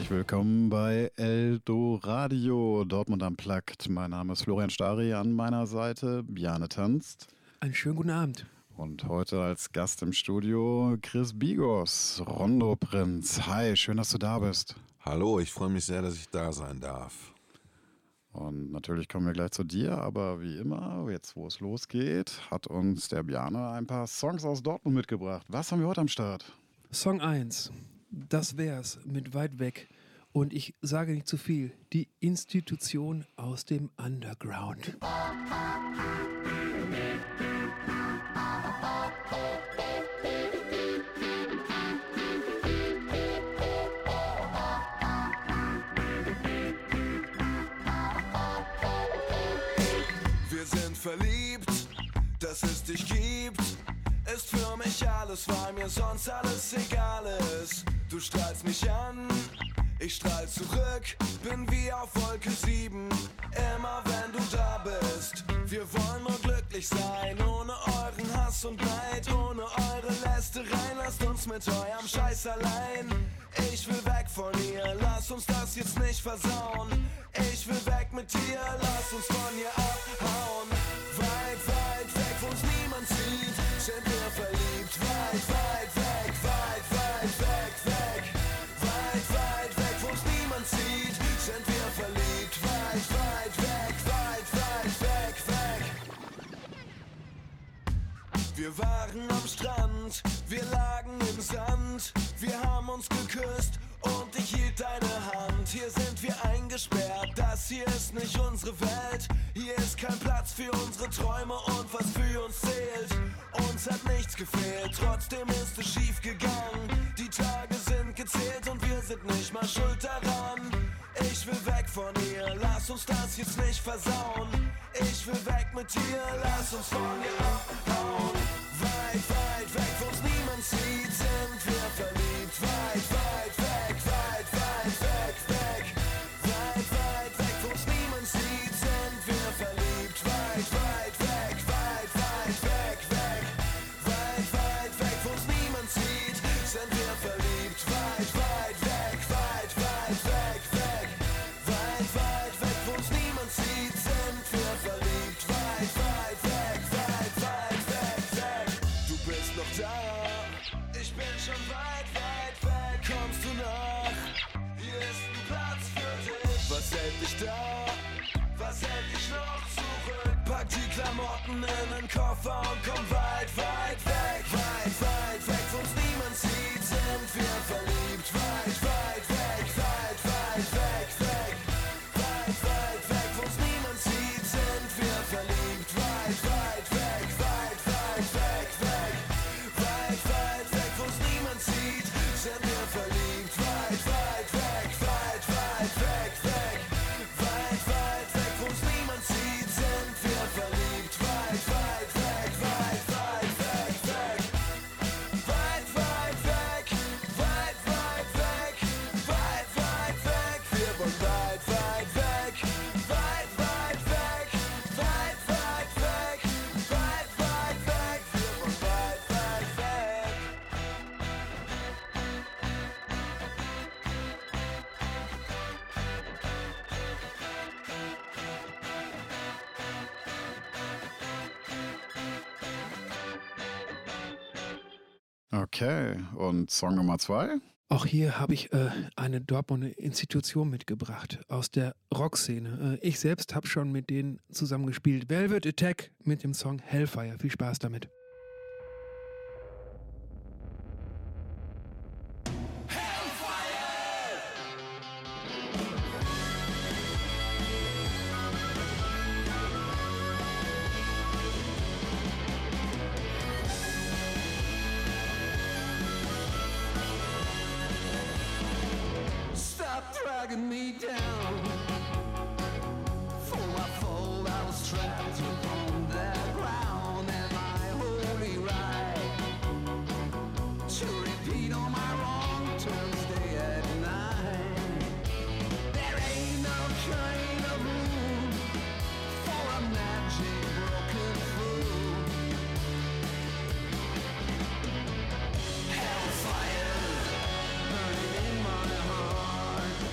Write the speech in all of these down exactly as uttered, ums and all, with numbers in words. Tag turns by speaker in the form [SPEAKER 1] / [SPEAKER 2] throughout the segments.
[SPEAKER 1] Herzlich willkommen bei Eldoradio, Dortmund Unplugged. Mein Name ist Florian Stari, an meiner Seite Bjarne Tanzt.
[SPEAKER 2] Einen schönen guten Abend.
[SPEAKER 1] Und heute als Gast im Studio Chris Bigos, Rondo Prinz. Hi, schön, dass du da bist.
[SPEAKER 3] Hallo, ich freue mich sehr, dass ich da sein darf.
[SPEAKER 1] Und natürlich kommen wir gleich zu dir, aber wie immer, jetzt wo es losgeht, hat uns der Bjarne ein paar Songs aus Dortmund mitgebracht. Was haben wir heute am Start?
[SPEAKER 2] Song eins, das wär's mit Weit weg. Und ich sage nicht zu viel, die Institution aus dem Underground.
[SPEAKER 4] Verliebt, dass es dich gibt, ist für mich alles, weil mir sonst alles egal ist. Du strahlst mich an, ich strahl zurück, bin wie auf Wolke sieben, immer wenn du da bist. Wir wollen nur glücklich sein, ohne euren Hass und Neid, ohne eure Lästereien, lasst uns mit eurem Scheiß allein. Ich will weg von hier, lass uns das jetzt nicht versauen. Ich will weg mit dir, lass uns von hier abhauen. Weit, weit weg, wo uns niemand sieht, sind wir verliebt. Weit, weit weg, weit, weit weg, weg. Weit, weit weg, wo uns niemand sieht, sind wir verliebt. Weit, weit weg, weit, weit weg, weg. Wir waren am Strand, wir lagen im Sand, wir haben uns geküsst und ich hielt deine Hand. Hier sind wir eingesperrt, das hier ist nicht unsere Welt. Hier ist kein Platz für unsere Träume und was für uns zählt. Uns hat nichts gefehlt, trotzdem ist es schief gegangen. Die Tage sind gezählt und wir sind nicht mal schuld daran. Ich will weg von hier, lass uns das jetzt nicht versauen. Ich will weg mit dir, lass uns von hier abhauen. Weit, weit weg, wo uns niemand sieht, sind wir verliebt. Weit, weit weg, weit, weit weg, weg. Weit, weit weg, wo uns niemand sieht, sind wir verliebt. Weit, weit weg, weit, weit weg, weg. Weit, weit weg, wo uns niemand sieht, sind wir verliebt. Weit, weit weg, weit, weit weg, weg. Weit, weit weg, wo uns niemand sieht, sind wir verliebt. Weit, weit weg, weit, weit weg, weg. Du bist noch da, ich bin schon weit, weit weg. Kommst du nach? Hier ist ein Platz für dich. Was hält dich da? Was hält dich noch zurück? Pack die Klamotten in den Koffer und komm weit, weit weg. Weit, weit weg, wo uns niemand sieht, sind wir verliebt. Weit, weit weg, weit, weit weg, weg. Weit, weit weg, wo uns niemand sieht, sind wir verliebt. Weit, weit weg, weit, weit weg, weg. Weit, weit weg, wo uns niemand sieht, sind wir verliebt. Weit, weit weg, weit, weit weg, weg. Weit, weit weg, wo uns niemand sieht, sind wir verliebt. Weit, weit weg, weit, weit weg, weg. Weit, weit weg, weit, weit weg. Weit, weit weg, wir wollen weit, weit weg. Weit, weit weg, weit, weit weg. Weit, weit weg, wir wollen weit, weit weg.
[SPEAKER 1] Okay, und Song Nummer zwei?
[SPEAKER 2] Auch hier habe ich äh, eine Dortmunder Institution mitgebracht aus der Rockszene. Äh, ich selbst habe schon mit denen zusammengespielt. Velvet Attack mit dem Song Hellfire. Viel Spaß damit.
[SPEAKER 4] Stop dragging me down. For I fall, I was trapped upon that ground. Am I wholly right to repeat all my wrong turns day and night? There ain't no kind of room for a magic broken through. Hellfire burning in my heart.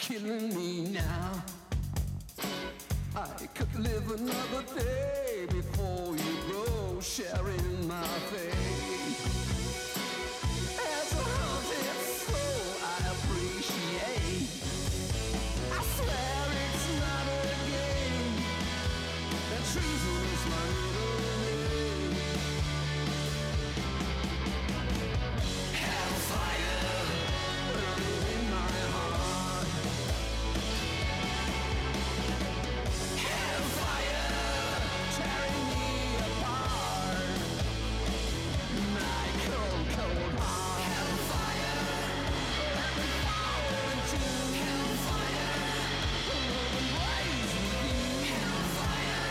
[SPEAKER 4] killing me now. I could live another day before you go, sharing my fate. As a haunted soul, I appreciate. I swear it's not a game, that treason is my middle name. Hellfire burning in my heart. Hellfire tearing me apart. My cold, cold heart. Hellfire, let me fall into hellfire. Love and blaze with you. Hellfire,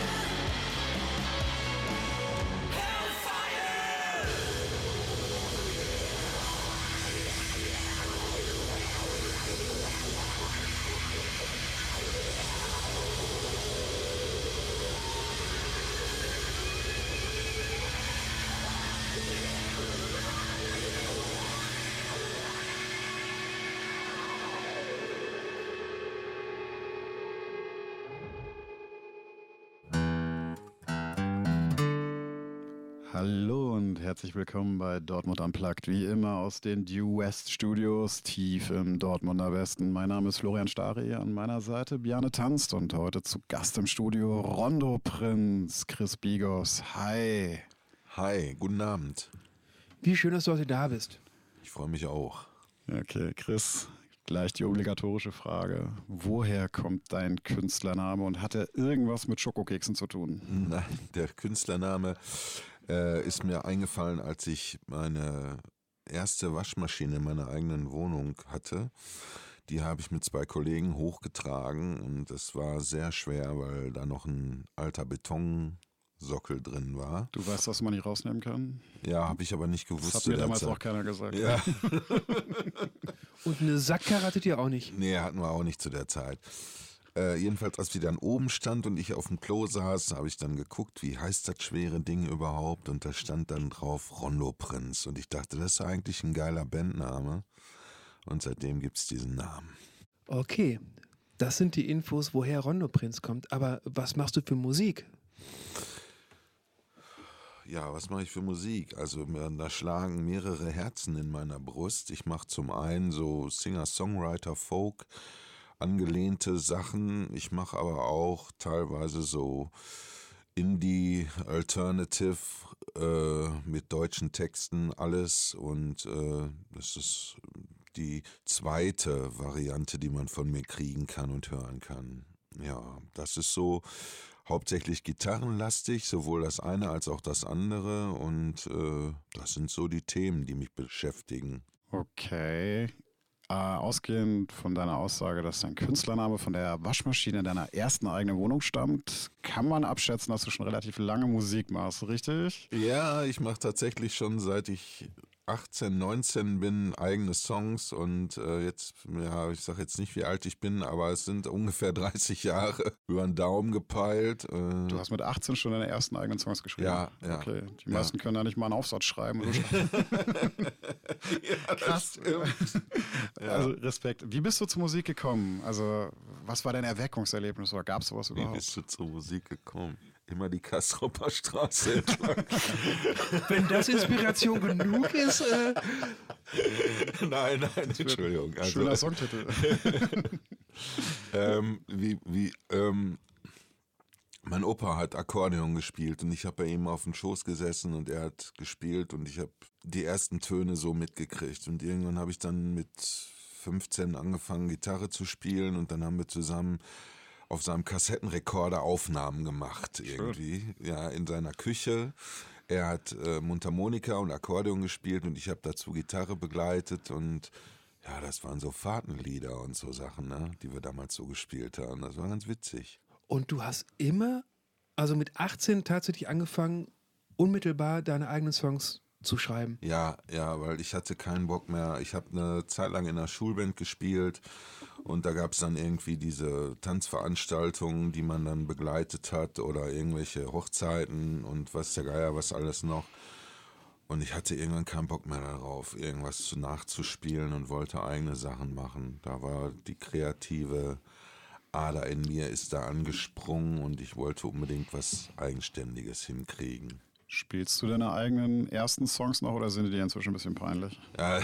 [SPEAKER 4] hellfire.
[SPEAKER 1] Hallo und herzlich willkommen bei Dortmund Unplugged, wie immer aus den Due West Studios, tief im Dortmunder Westen. Mein Name ist Florian Stari, an meiner Seite Bjarne Tanzt und heute zu Gast im Studio Rondo Prinz, Chris Bigos. Hi.
[SPEAKER 3] Hi, guten Abend.
[SPEAKER 2] Wie schön, dass du heute da bist.
[SPEAKER 3] Ich freue mich auch.
[SPEAKER 1] Okay, Chris, gleich die obligatorische Frage. Woher kommt dein Künstlername und hat er irgendwas mit Schokokeksen zu tun?
[SPEAKER 3] Nein, der Künstlername äh, ist mir eingefallen, als ich meine erste Waschmaschine in meiner eigenen Wohnung hatte. Die habe ich mit zwei Kollegen hochgetragen und es war sehr schwer, weil da noch ein alter Betonsockel drin war.
[SPEAKER 1] Du weißt, dass man nicht rausnehmen kann?
[SPEAKER 3] Ja, habe ich aber nicht gewusst.
[SPEAKER 1] Das hat
[SPEAKER 3] zu
[SPEAKER 1] mir
[SPEAKER 3] der
[SPEAKER 1] damals
[SPEAKER 3] Zeit.
[SPEAKER 1] auch keiner gesagt.
[SPEAKER 3] Ja.
[SPEAKER 2] Und eine Sackkarre hattet ihr auch nicht.
[SPEAKER 3] Nee, hatten wir auch nicht zu der Zeit. Äh, jedenfalls, als sie dann oben stand und ich auf dem Klo saß, habe ich dann geguckt, wie heißt das schwere Ding überhaupt? Und da stand dann drauf Rondo Prinz. Und ich dachte, das ist eigentlich ein geiler Bandname. Und seitdem gibt es diesen Namen.
[SPEAKER 2] Okay, das sind die Infos, woher Rondo Prinz kommt. Aber was machst du für Musik?
[SPEAKER 3] Ja, was mache ich für Musik? Also da schlagen mehrere Herzen in meiner Brust. Ich mache zum einen so Singer-Songwriter, Folk, angelehnte Sachen. Ich mache aber auch teilweise so Indie, Alternative äh, mit deutschen Texten, alles. Und äh, das ist die zweite Variante, die man von mir kriegen kann und hören kann. Ja, das ist so hauptsächlich gitarrenlastig, sowohl das eine als auch das andere. Und äh, das sind so die Themen, die mich beschäftigen.
[SPEAKER 1] Okay. Äh, ausgehend von deiner Aussage, dass dein Künstlername von der Waschmaschine in deiner ersten eigenen Wohnung stammt, kann man abschätzen, dass du schon relativ lange Musik machst, richtig?
[SPEAKER 3] Ja, ich mache tatsächlich schon seit ich achtzehn, neunzehn bin eigene Songs und äh, jetzt, ja, ich sage jetzt nicht, wie alt ich bin, aber es sind ungefähr dreißig Jahre über den Daumen gepeilt. Äh,
[SPEAKER 1] Du hast mit achtzehn schon deine ersten eigenen Songs geschrieben?
[SPEAKER 3] Ja, ja.
[SPEAKER 1] Okay, die
[SPEAKER 3] Ja.
[SPEAKER 1] meisten können da nicht mal einen Aufsatz schreiben. Oder
[SPEAKER 3] ja,
[SPEAKER 1] Krass. Also Respekt. Wie bist du zur Musik gekommen? Also was war dein Erweckungserlebnis oder gab es sowas
[SPEAKER 3] Wie
[SPEAKER 1] überhaupt?
[SPEAKER 3] bist du zur Musik gekommen? Immer die Kastrupper Straße entlang.
[SPEAKER 2] Wenn das Inspiration genug ist, äh,
[SPEAKER 3] Nein, nein, Entschuldigung. Also,
[SPEAKER 1] Schöner Songtitel.
[SPEAKER 3] ähm, wie, wie, ähm, mein Opa hat Akkordeon gespielt und ich habe bei ihm auf dem Schoß gesessen und er hat gespielt und ich habe die ersten Töne so mitgekriegt. Und irgendwann habe ich dann mit fünfzehn angefangen, Gitarre zu spielen und dann haben wir zusammen auf seinem Kassettenrekorder Aufnahmen gemacht irgendwie, ja, in seiner Küche. Er hat äh, Mundharmonika und Akkordeon gespielt und ich habe dazu Gitarre begleitet und ja, das waren so Fahrtenlieder und so Sachen, ne, die wir damals so gespielt haben. Das war ganz witzig.
[SPEAKER 2] und du hast immer, also mit achtzehn tatsächlich angefangen, unmittelbar deine eigenen Songs zu schreiben.
[SPEAKER 3] Ja, ja, weil ich hatte keinen Bock mehr. Ich habe eine Zeit lang in einer Schulband gespielt und da gab es dann irgendwie diese Tanzveranstaltungen, die man dann begleitet hat oder irgendwelche Hochzeiten und was der Geier, was alles noch. Und ich hatte irgendwann keinen Bock mehr darauf, irgendwas zu nachzuspielen und wollte eigene Sachen machen. Da war die kreative Ader in mir ist da angesprungen und ich wollte unbedingt was Eigenständiges hinkriegen.
[SPEAKER 1] Spielst du deine eigenen ersten Songs noch oder sind die dir inzwischen ein bisschen peinlich?
[SPEAKER 3] Ja.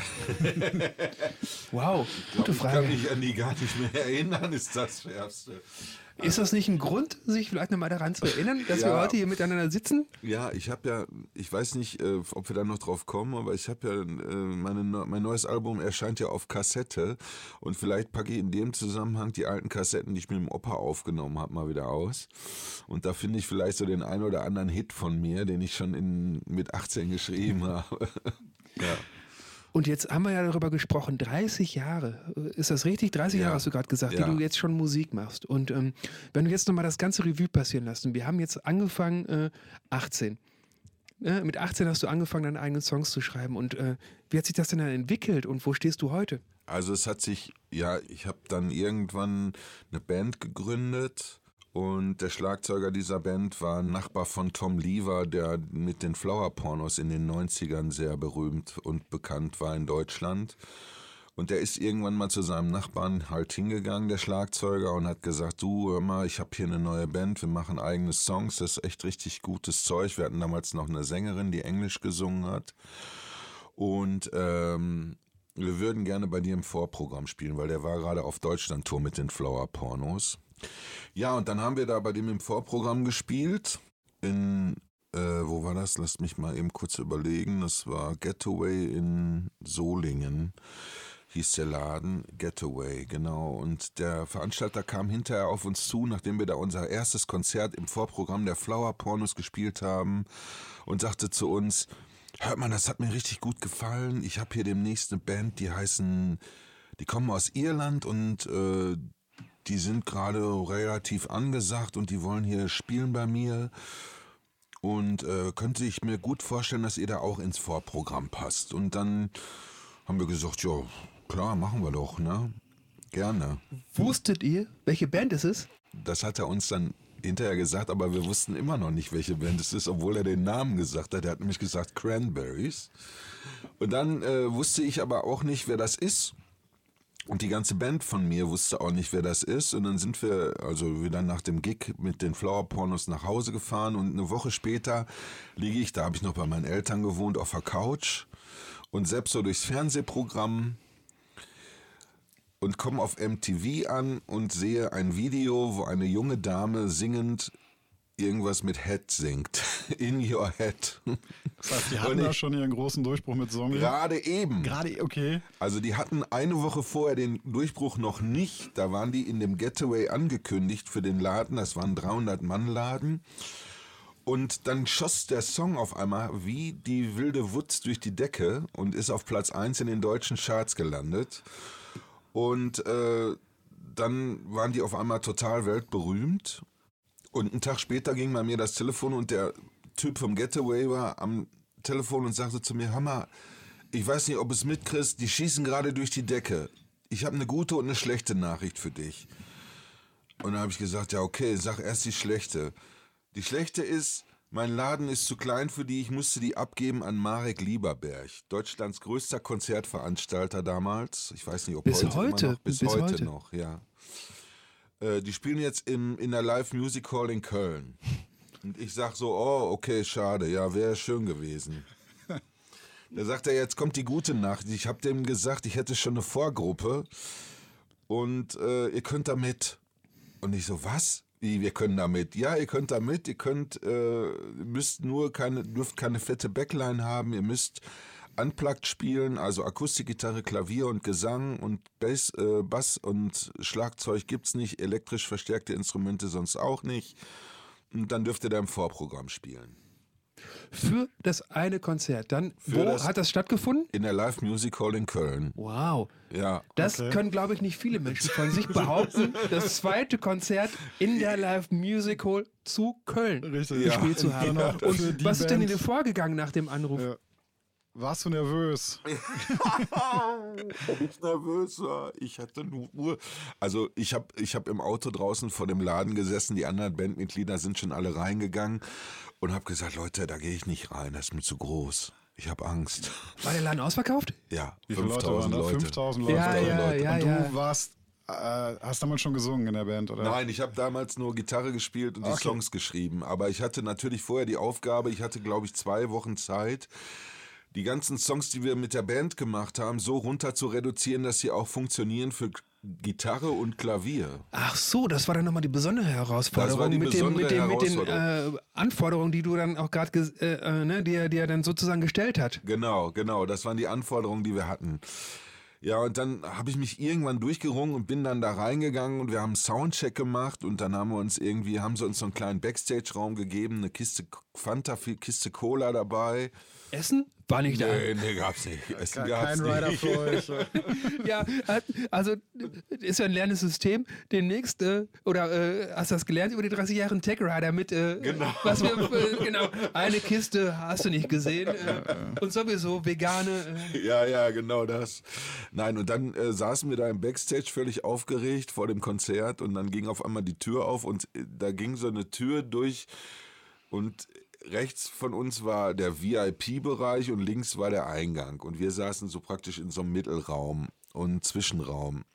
[SPEAKER 2] Wow, gute
[SPEAKER 3] ich
[SPEAKER 2] Frage.
[SPEAKER 3] Ich kann mich an die gar nicht mehr erinnern, ist das Schärfste.
[SPEAKER 2] Ist das nicht ein Grund, sich vielleicht nochmal daran zu erinnern, dass
[SPEAKER 3] Ja.
[SPEAKER 2] wir heute hier miteinander sitzen?
[SPEAKER 3] Ja, ich habe ja, ich weiß nicht, äh, ob wir da noch drauf kommen, aber ich habe ja, äh, meine, mein neues Album erscheint ja auf Kassette und vielleicht packe ich in dem Zusammenhang die alten Kassetten, die ich mit dem Opa aufgenommen habe, mal wieder aus. Und da finde ich vielleicht so den einen oder anderen Hit von mir, den ich schon in, mit achtzehn geschrieben habe. Ja.
[SPEAKER 2] Und jetzt haben wir ja darüber gesprochen, dreißig Jahre, ist das richtig? dreißig
[SPEAKER 3] Ja.
[SPEAKER 2] Jahre hast du gerade gesagt,
[SPEAKER 3] Ja.
[SPEAKER 2] die du jetzt schon Musik machst. Und ähm, wenn du jetzt nochmal das ganze Revue passieren lässt, und wir haben jetzt angefangen, äh, achtzehn. Äh, mit achtzehn hast du angefangen, deine eigenen Songs zu schreiben. Und äh, wie hat sich das denn dann entwickelt und wo stehst du heute?
[SPEAKER 3] Also es hat sich, ja, ich habe dann irgendwann eine Band gegründet. Und der Schlagzeuger dieser Band war ein Nachbar von Tom Lever, der mit den Flower-Pornos in den neunzigern sehr berühmt und bekannt war in Deutschland. Und der ist irgendwann mal zu seinem Nachbarn halt hingegangen, der Schlagzeuger, und hat gesagt, du, hör mal, ich habe hier eine neue Band, wir machen eigene Songs, das ist echt richtig gutes Zeug. Wir hatten damals noch eine Sängerin, die Englisch gesungen hat. Und ähm, wir würden gerne bei dir im Vorprogramm spielen, weil der war gerade auf Deutschland-Tour mit den Flower-Pornos. Ja, und dann haben wir da bei dem im Vorprogramm gespielt. In, äh, wo war das? Lasst mich mal eben kurz überlegen. Das war Getaway in Solingen, hieß der Laden. Getaway, genau. Und der Veranstalter kam hinterher auf uns zu, nachdem wir da unser erstes Konzert im Vorprogramm der Flower Pornos gespielt haben und sagte zu uns, hört mal, das hat mir richtig gut gefallen. Ich habe hier demnächst eine Band, die heißen, die kommen aus Irland und äh, die sind gerade relativ angesagt und die wollen hier spielen bei mir. Und äh, könnte ich mir gut vorstellen, dass ihr da auch ins Vorprogramm passt. Und dann haben wir gesagt, ja, klar, machen wir doch, ne? Gerne.
[SPEAKER 2] Wusstet ihr, welche Band es ist?
[SPEAKER 3] Das hat er uns dann hinterher gesagt, aber wir wussten immer noch nicht, welche Band es ist, obwohl er den Namen gesagt hat. Er hat nämlich gesagt Cranberries. Und dann äh, wusste ich aber auch nicht, wer das ist. Und die ganze Band von mir wusste auch nicht, wer das ist. Und dann sind wir, also wir dann nach dem Gig mit den Flower Pornos nach Hause gefahren. Und eine Woche später liege ich, da habe ich noch bei meinen Eltern gewohnt, auf der Couch. Und selbst so durchs Fernsehprogramm und komme auf M T V an und sehe ein Video, wo eine junge Dame singend irgendwas mit Head singt. In your head.
[SPEAKER 1] Das heißt, die hatten da schon ihren großen Durchbruch mit Zombie.
[SPEAKER 3] Gerade eben.
[SPEAKER 1] Gerade, okay.
[SPEAKER 3] Also die hatten eine Woche vorher den Durchbruch noch nicht. Da waren die in dem Getaway angekündigt für den Laden. Das war ein dreihundert-Mann-Laden. Und dann schoss der Song auf einmal wie die wilde Wutz durch die Decke und ist auf Platz eins in den deutschen Charts gelandet. Und äh, dann waren die auf einmal total weltberühmt. Und einen Tag später ging bei mir das Telefon und der Typ vom Getaway war am Telefon und sagte zu mir, Hammer, ich weiß nicht, ob du es mitkriegst, die schießen gerade durch die Decke. Ich habe eine gute und eine schlechte Nachricht für dich. Und dann habe ich gesagt, ja okay, sag erst die schlechte. Die schlechte ist, mein Laden ist zu klein für die, ich musste die abgeben an Marek Lieberberg, Deutschlands größter Konzertveranstalter damals. Ich weiß nicht, ob
[SPEAKER 2] Bis
[SPEAKER 3] heute,
[SPEAKER 2] heute,
[SPEAKER 3] immer noch. Bis,
[SPEAKER 2] bis
[SPEAKER 3] heute,
[SPEAKER 2] heute
[SPEAKER 3] noch, ja. Äh, die spielen jetzt im, in der Live Music Hall in Köln. Und ich sag so, oh, okay, schade, ja, wäre schön gewesen. Da sagt er, jetzt kommt die gute Nacht. Ich habe dem gesagt, ich hätte schon eine Vorgruppe und äh, ihr könnt da mit. Und ich so, was? Wie, wir können da mit? Ja, ihr könnt da mit, ihr könnt, äh, müsst nur keine, dürft keine fette Backline haben, ihr müsst unplugged spielen, also Akustikgitarre, Klavier und Gesang und Bass, äh, Bass und Schlagzeug gibt's nicht, elektrisch verstärkte Instrumente sonst auch nicht. Und dann dürft ihr da im Vorprogramm spielen.
[SPEAKER 2] Für das eine Konzert. Dann,
[SPEAKER 3] Für
[SPEAKER 2] wo
[SPEAKER 3] das-
[SPEAKER 2] hat das stattgefunden?
[SPEAKER 3] In der Live Music Hall in Köln.
[SPEAKER 2] Wow.
[SPEAKER 3] Ja.
[SPEAKER 2] Das
[SPEAKER 1] Okay.
[SPEAKER 2] können, glaube ich, nicht viele Menschen von sich behaupten, das zweite Konzert in der Live Music Hall zu Köln
[SPEAKER 1] Richtig.
[SPEAKER 2] gespielt zu haben.
[SPEAKER 1] Dann auch für
[SPEAKER 2] Und
[SPEAKER 1] die
[SPEAKER 2] was ist denn in
[SPEAKER 1] Band.
[SPEAKER 2] dir vorgegangen nach dem Anruf?
[SPEAKER 1] Ja. Warst du nervös?
[SPEAKER 3] Ob ich nervös war? Ich hatte nur... Also ich habe ich hab im Auto draußen vor dem Laden gesessen, die anderen Bandmitglieder sind schon alle reingegangen und habe gesagt, Leute, da gehe ich nicht rein, das ist mir zu groß. Ich habe Angst.
[SPEAKER 2] War der Laden ausverkauft?
[SPEAKER 3] Ja,
[SPEAKER 1] Wie viele Leute waren da?
[SPEAKER 3] Leute.
[SPEAKER 1] fünftausend Leute.
[SPEAKER 2] Ja, ja,
[SPEAKER 3] Leute.
[SPEAKER 2] ja,
[SPEAKER 1] Und du
[SPEAKER 2] ja.
[SPEAKER 1] warst, äh, hast damals schon gesungen in der Band, oder?
[SPEAKER 3] Nein, ich habe damals nur Gitarre gespielt und die
[SPEAKER 1] Okay.
[SPEAKER 3] Songs geschrieben. Aber ich hatte natürlich vorher die Aufgabe, ich hatte, glaube ich, zwei Wochen Zeit, die ganzen Songs, die wir mit der Band gemacht haben, so runter zu reduzieren, dass sie auch funktionieren für Gitarre und Klavier.
[SPEAKER 2] Ach so, das war dann nochmal die besondere Herausforderung.
[SPEAKER 3] Das war die
[SPEAKER 2] mit, dem, mit,
[SPEAKER 3] besondere
[SPEAKER 2] dem, mit den
[SPEAKER 3] Herausforderung.
[SPEAKER 2] äh, Anforderungen, die du dann auch gerade, äh, äh, ne, die, er- die er dann sozusagen gestellt hat.
[SPEAKER 3] Genau, genau, das waren die Anforderungen, die wir hatten. Ja, und dann habe ich mich irgendwann durchgerungen und bin dann da reingegangen und wir haben einen Soundcheck gemacht und dann haben wir uns irgendwie, haben sie uns so einen kleinen Backstage-Raum gegeben, eine Kiste Fanta, viel Kiste Cola dabei.
[SPEAKER 2] Essen? War nicht da.
[SPEAKER 3] Nee, nee, gab's nicht. Essen
[SPEAKER 1] Kein,
[SPEAKER 3] gab's
[SPEAKER 1] kein
[SPEAKER 3] nicht.
[SPEAKER 1] Rider für euch.
[SPEAKER 2] Ja, hat- also ist ja ein lernendes System. Demnächst, äh, oder äh, hast du das gelernt über die dreißig Jahre Tech Rider mit, äh,
[SPEAKER 3] Genau.
[SPEAKER 2] was wir, äh, genau, eine Kiste hast du nicht gesehen äh, und sowieso vegane. Äh,
[SPEAKER 3] Ja, ja, genau das. Nein, und dann äh, saßen wir da im Backstage völlig aufgeregt vor dem Konzert und dann ging auf einmal die Tür auf und äh, da ging so eine Tür durch und rechts von uns war der V I P-Bereich und links war der Eingang und wir saßen so praktisch in so einem Mittelraum und Zwischenraum.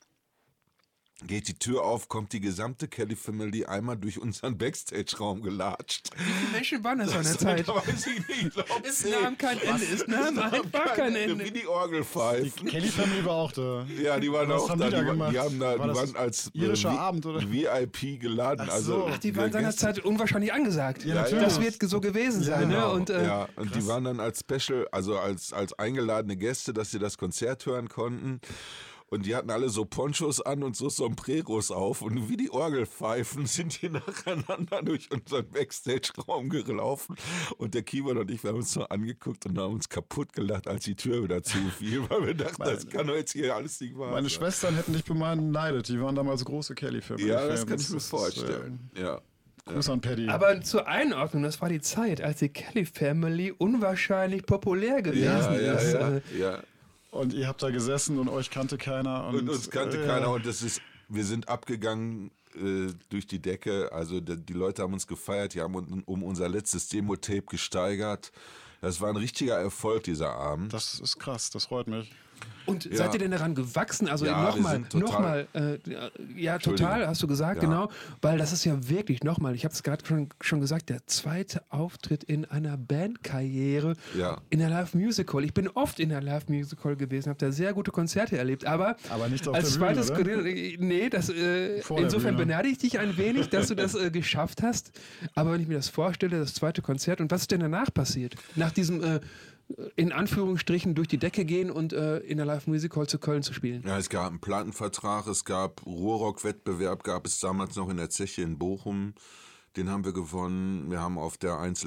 [SPEAKER 3] Geht die Tür auf, kommt die gesamte Kelly Family einmal durch unseren Backstage-Raum gelatscht.
[SPEAKER 2] wie viele Menschen waren das an der Zeit?
[SPEAKER 3] Das weiß ich nicht, glaub
[SPEAKER 2] Es
[SPEAKER 3] zehn.
[SPEAKER 2] nahm kein Ende, es nahm einfach kein
[SPEAKER 3] Wie
[SPEAKER 2] Ende.
[SPEAKER 3] die Orgelpfeifen.
[SPEAKER 1] Kelly Family war auch da.
[SPEAKER 3] Ja, die waren
[SPEAKER 1] Was
[SPEAKER 3] auch
[SPEAKER 1] haben
[SPEAKER 3] da.
[SPEAKER 1] die da
[SPEAKER 3] Die, waren-
[SPEAKER 1] gemacht?
[SPEAKER 3] die haben da,
[SPEAKER 1] War
[SPEAKER 3] die
[SPEAKER 1] das
[SPEAKER 3] waren als
[SPEAKER 1] irischer
[SPEAKER 3] äh,
[SPEAKER 1] Abend, oder?
[SPEAKER 3] V I P geladen.
[SPEAKER 1] Ach
[SPEAKER 3] also,
[SPEAKER 1] so.
[SPEAKER 2] Ach, die waren
[SPEAKER 3] Gäste-
[SPEAKER 2] seinerzeit unwahrscheinlich angesagt.
[SPEAKER 1] Ja, natürlich.
[SPEAKER 2] Das wird so gewesen sein,
[SPEAKER 1] Ja,
[SPEAKER 2] ne? Und, äh,
[SPEAKER 3] ja, und die waren dann als Special, also als, als eingeladene Gäste, dass sie das Konzert hören konnten. Und die hatten alle so Ponchos an und so Sombreros auf. Und wie die Orgelpfeifen sind die nacheinander durch unseren Backstage-Raum gelaufen. Und der Keyboard und ich, wir haben uns nur angeguckt und haben uns kaputt gelacht, als die Tür wieder zufiel. Weil wir dachten, das kann doch jetzt hier alles nicht wahr
[SPEAKER 1] Meine
[SPEAKER 3] sein.
[SPEAKER 1] Schwestern hätten dich beneidet. Die waren damals große Kelly Family.
[SPEAKER 3] Ja, das
[SPEAKER 1] Fans.
[SPEAKER 3] kann ich mir
[SPEAKER 1] ist,
[SPEAKER 3] vorstellen. Ja.
[SPEAKER 1] Äh, Gruß an Paddy.
[SPEAKER 2] Aber zur Einordnung, das war die Zeit, als die Kelly Family unwahrscheinlich populär gewesen
[SPEAKER 3] Ja, ja,
[SPEAKER 2] ist.
[SPEAKER 3] ja,
[SPEAKER 2] Äh,
[SPEAKER 3] ja.
[SPEAKER 1] Und ihr habt da gesessen und euch kannte keiner. Und,
[SPEAKER 3] Und uns kannte
[SPEAKER 1] äh,
[SPEAKER 3] keiner und das ist, wir sind abgegangen äh, durch die Decke. Also die, die Leute haben uns gefeiert, die haben uns um unser letztes Demo-Tape gesteigert. Das war ein richtiger Erfolg, dieser Abend.
[SPEAKER 1] Das ist krass, das freut mich.
[SPEAKER 2] Und
[SPEAKER 3] Ja.
[SPEAKER 2] seid ihr denn daran gewachsen? Also
[SPEAKER 3] Ja, wir
[SPEAKER 2] nochmal,
[SPEAKER 3] sind total-
[SPEAKER 2] nochmal, äh, ja,
[SPEAKER 3] Entschuldigung.
[SPEAKER 2] total, hast du gesagt,
[SPEAKER 3] Ja.
[SPEAKER 2] genau. Weil das ist ja wirklich nochmal, ich habe es gerade schon, schon gesagt, der zweite Auftritt in einer Bandkarriere
[SPEAKER 3] Ja.
[SPEAKER 2] in der Live Music Hall. Ich bin oft in der Live Music Hall gewesen, habe da sehr gute Konzerte erlebt, aber,
[SPEAKER 1] Aber nicht auf
[SPEAKER 2] als
[SPEAKER 1] der Bühne,
[SPEAKER 2] zweites,
[SPEAKER 1] oder?
[SPEAKER 2] nee, das, äh,
[SPEAKER 1] Vor der
[SPEAKER 2] insofern
[SPEAKER 1] Bühne.
[SPEAKER 2] beneide ich dich ein wenig, dass du das äh, geschafft hast. Aber wenn ich mir das vorstelle, das zweite Konzert, und was ist denn danach passiert? Nach diesem äh, in Anführungsstrichen durch die Decke gehen und äh, in der Live Music Hall zu Köln zu spielen.
[SPEAKER 3] Ja, es gab einen Plattenvertrag, es gab Ruhrrock-Wettbewerb, gab es damals noch in der Zeche in Bochum. Den haben wir gewonnen. Wir haben auf der eins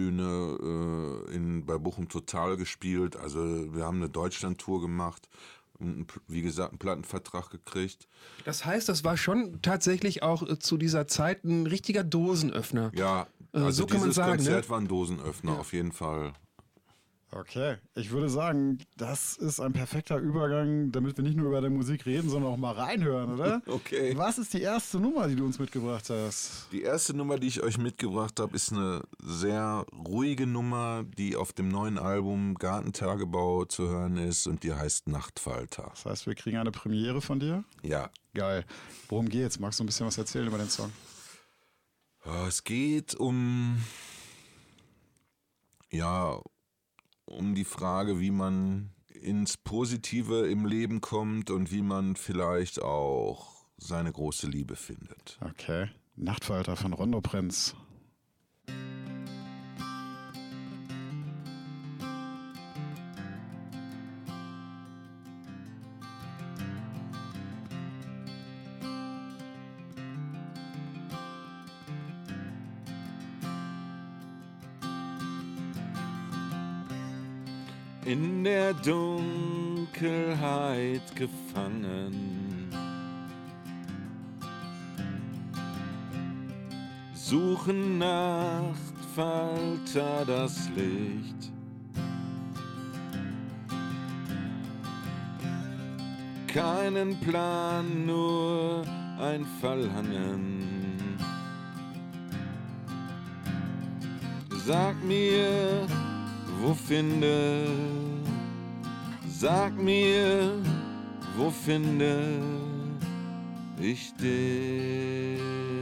[SPEAKER 3] Live-Bühne äh, in, bei Bochum Total gespielt. Also wir haben eine Deutschland-Tour gemacht und wie gesagt einen Plattenvertrag gekriegt.
[SPEAKER 2] Das heißt, das war schon tatsächlich auch äh, zu dieser Zeit ein richtiger Dosenöffner.
[SPEAKER 3] Ja,
[SPEAKER 2] Äh,
[SPEAKER 3] also
[SPEAKER 2] so kann man
[SPEAKER 3] dieses
[SPEAKER 2] sagen,
[SPEAKER 3] Konzert
[SPEAKER 2] ne?
[SPEAKER 3] war ein Dosenöffner auf jeden Fall.
[SPEAKER 1] Okay, ich würde sagen, das ist ein perfekter Übergang, damit wir nicht nur über die Musik reden, sondern auch mal reinhören, oder?
[SPEAKER 3] Okay.
[SPEAKER 1] Was ist die erste Nummer, die du uns mitgebracht hast?
[SPEAKER 3] Die erste Nummer, die ich euch mitgebracht habe, ist eine sehr ruhige Nummer, die auf dem neuen Album Gartentagebau zu hören ist und die heißt Nachtfalter.
[SPEAKER 1] Das heißt, wir kriegen eine Premiere von dir?
[SPEAKER 3] Ja.
[SPEAKER 1] Geil. Worum geht's? Magst du ein bisschen was erzählen über den Song?
[SPEAKER 3] Ja, es geht um, ja, um die Frage, wie man ins Positive im Leben kommt und wie man vielleicht auch seine große Liebe findet.
[SPEAKER 1] Okay. Nachtfalter von Rondo Prinz.
[SPEAKER 3] In der Dunkelheit gefangen, suchen Nachtfalter das Licht. Keinen Plan, nur ein Fallhangen. Sag mir, wo finde, sag mir, wo finde ich dich?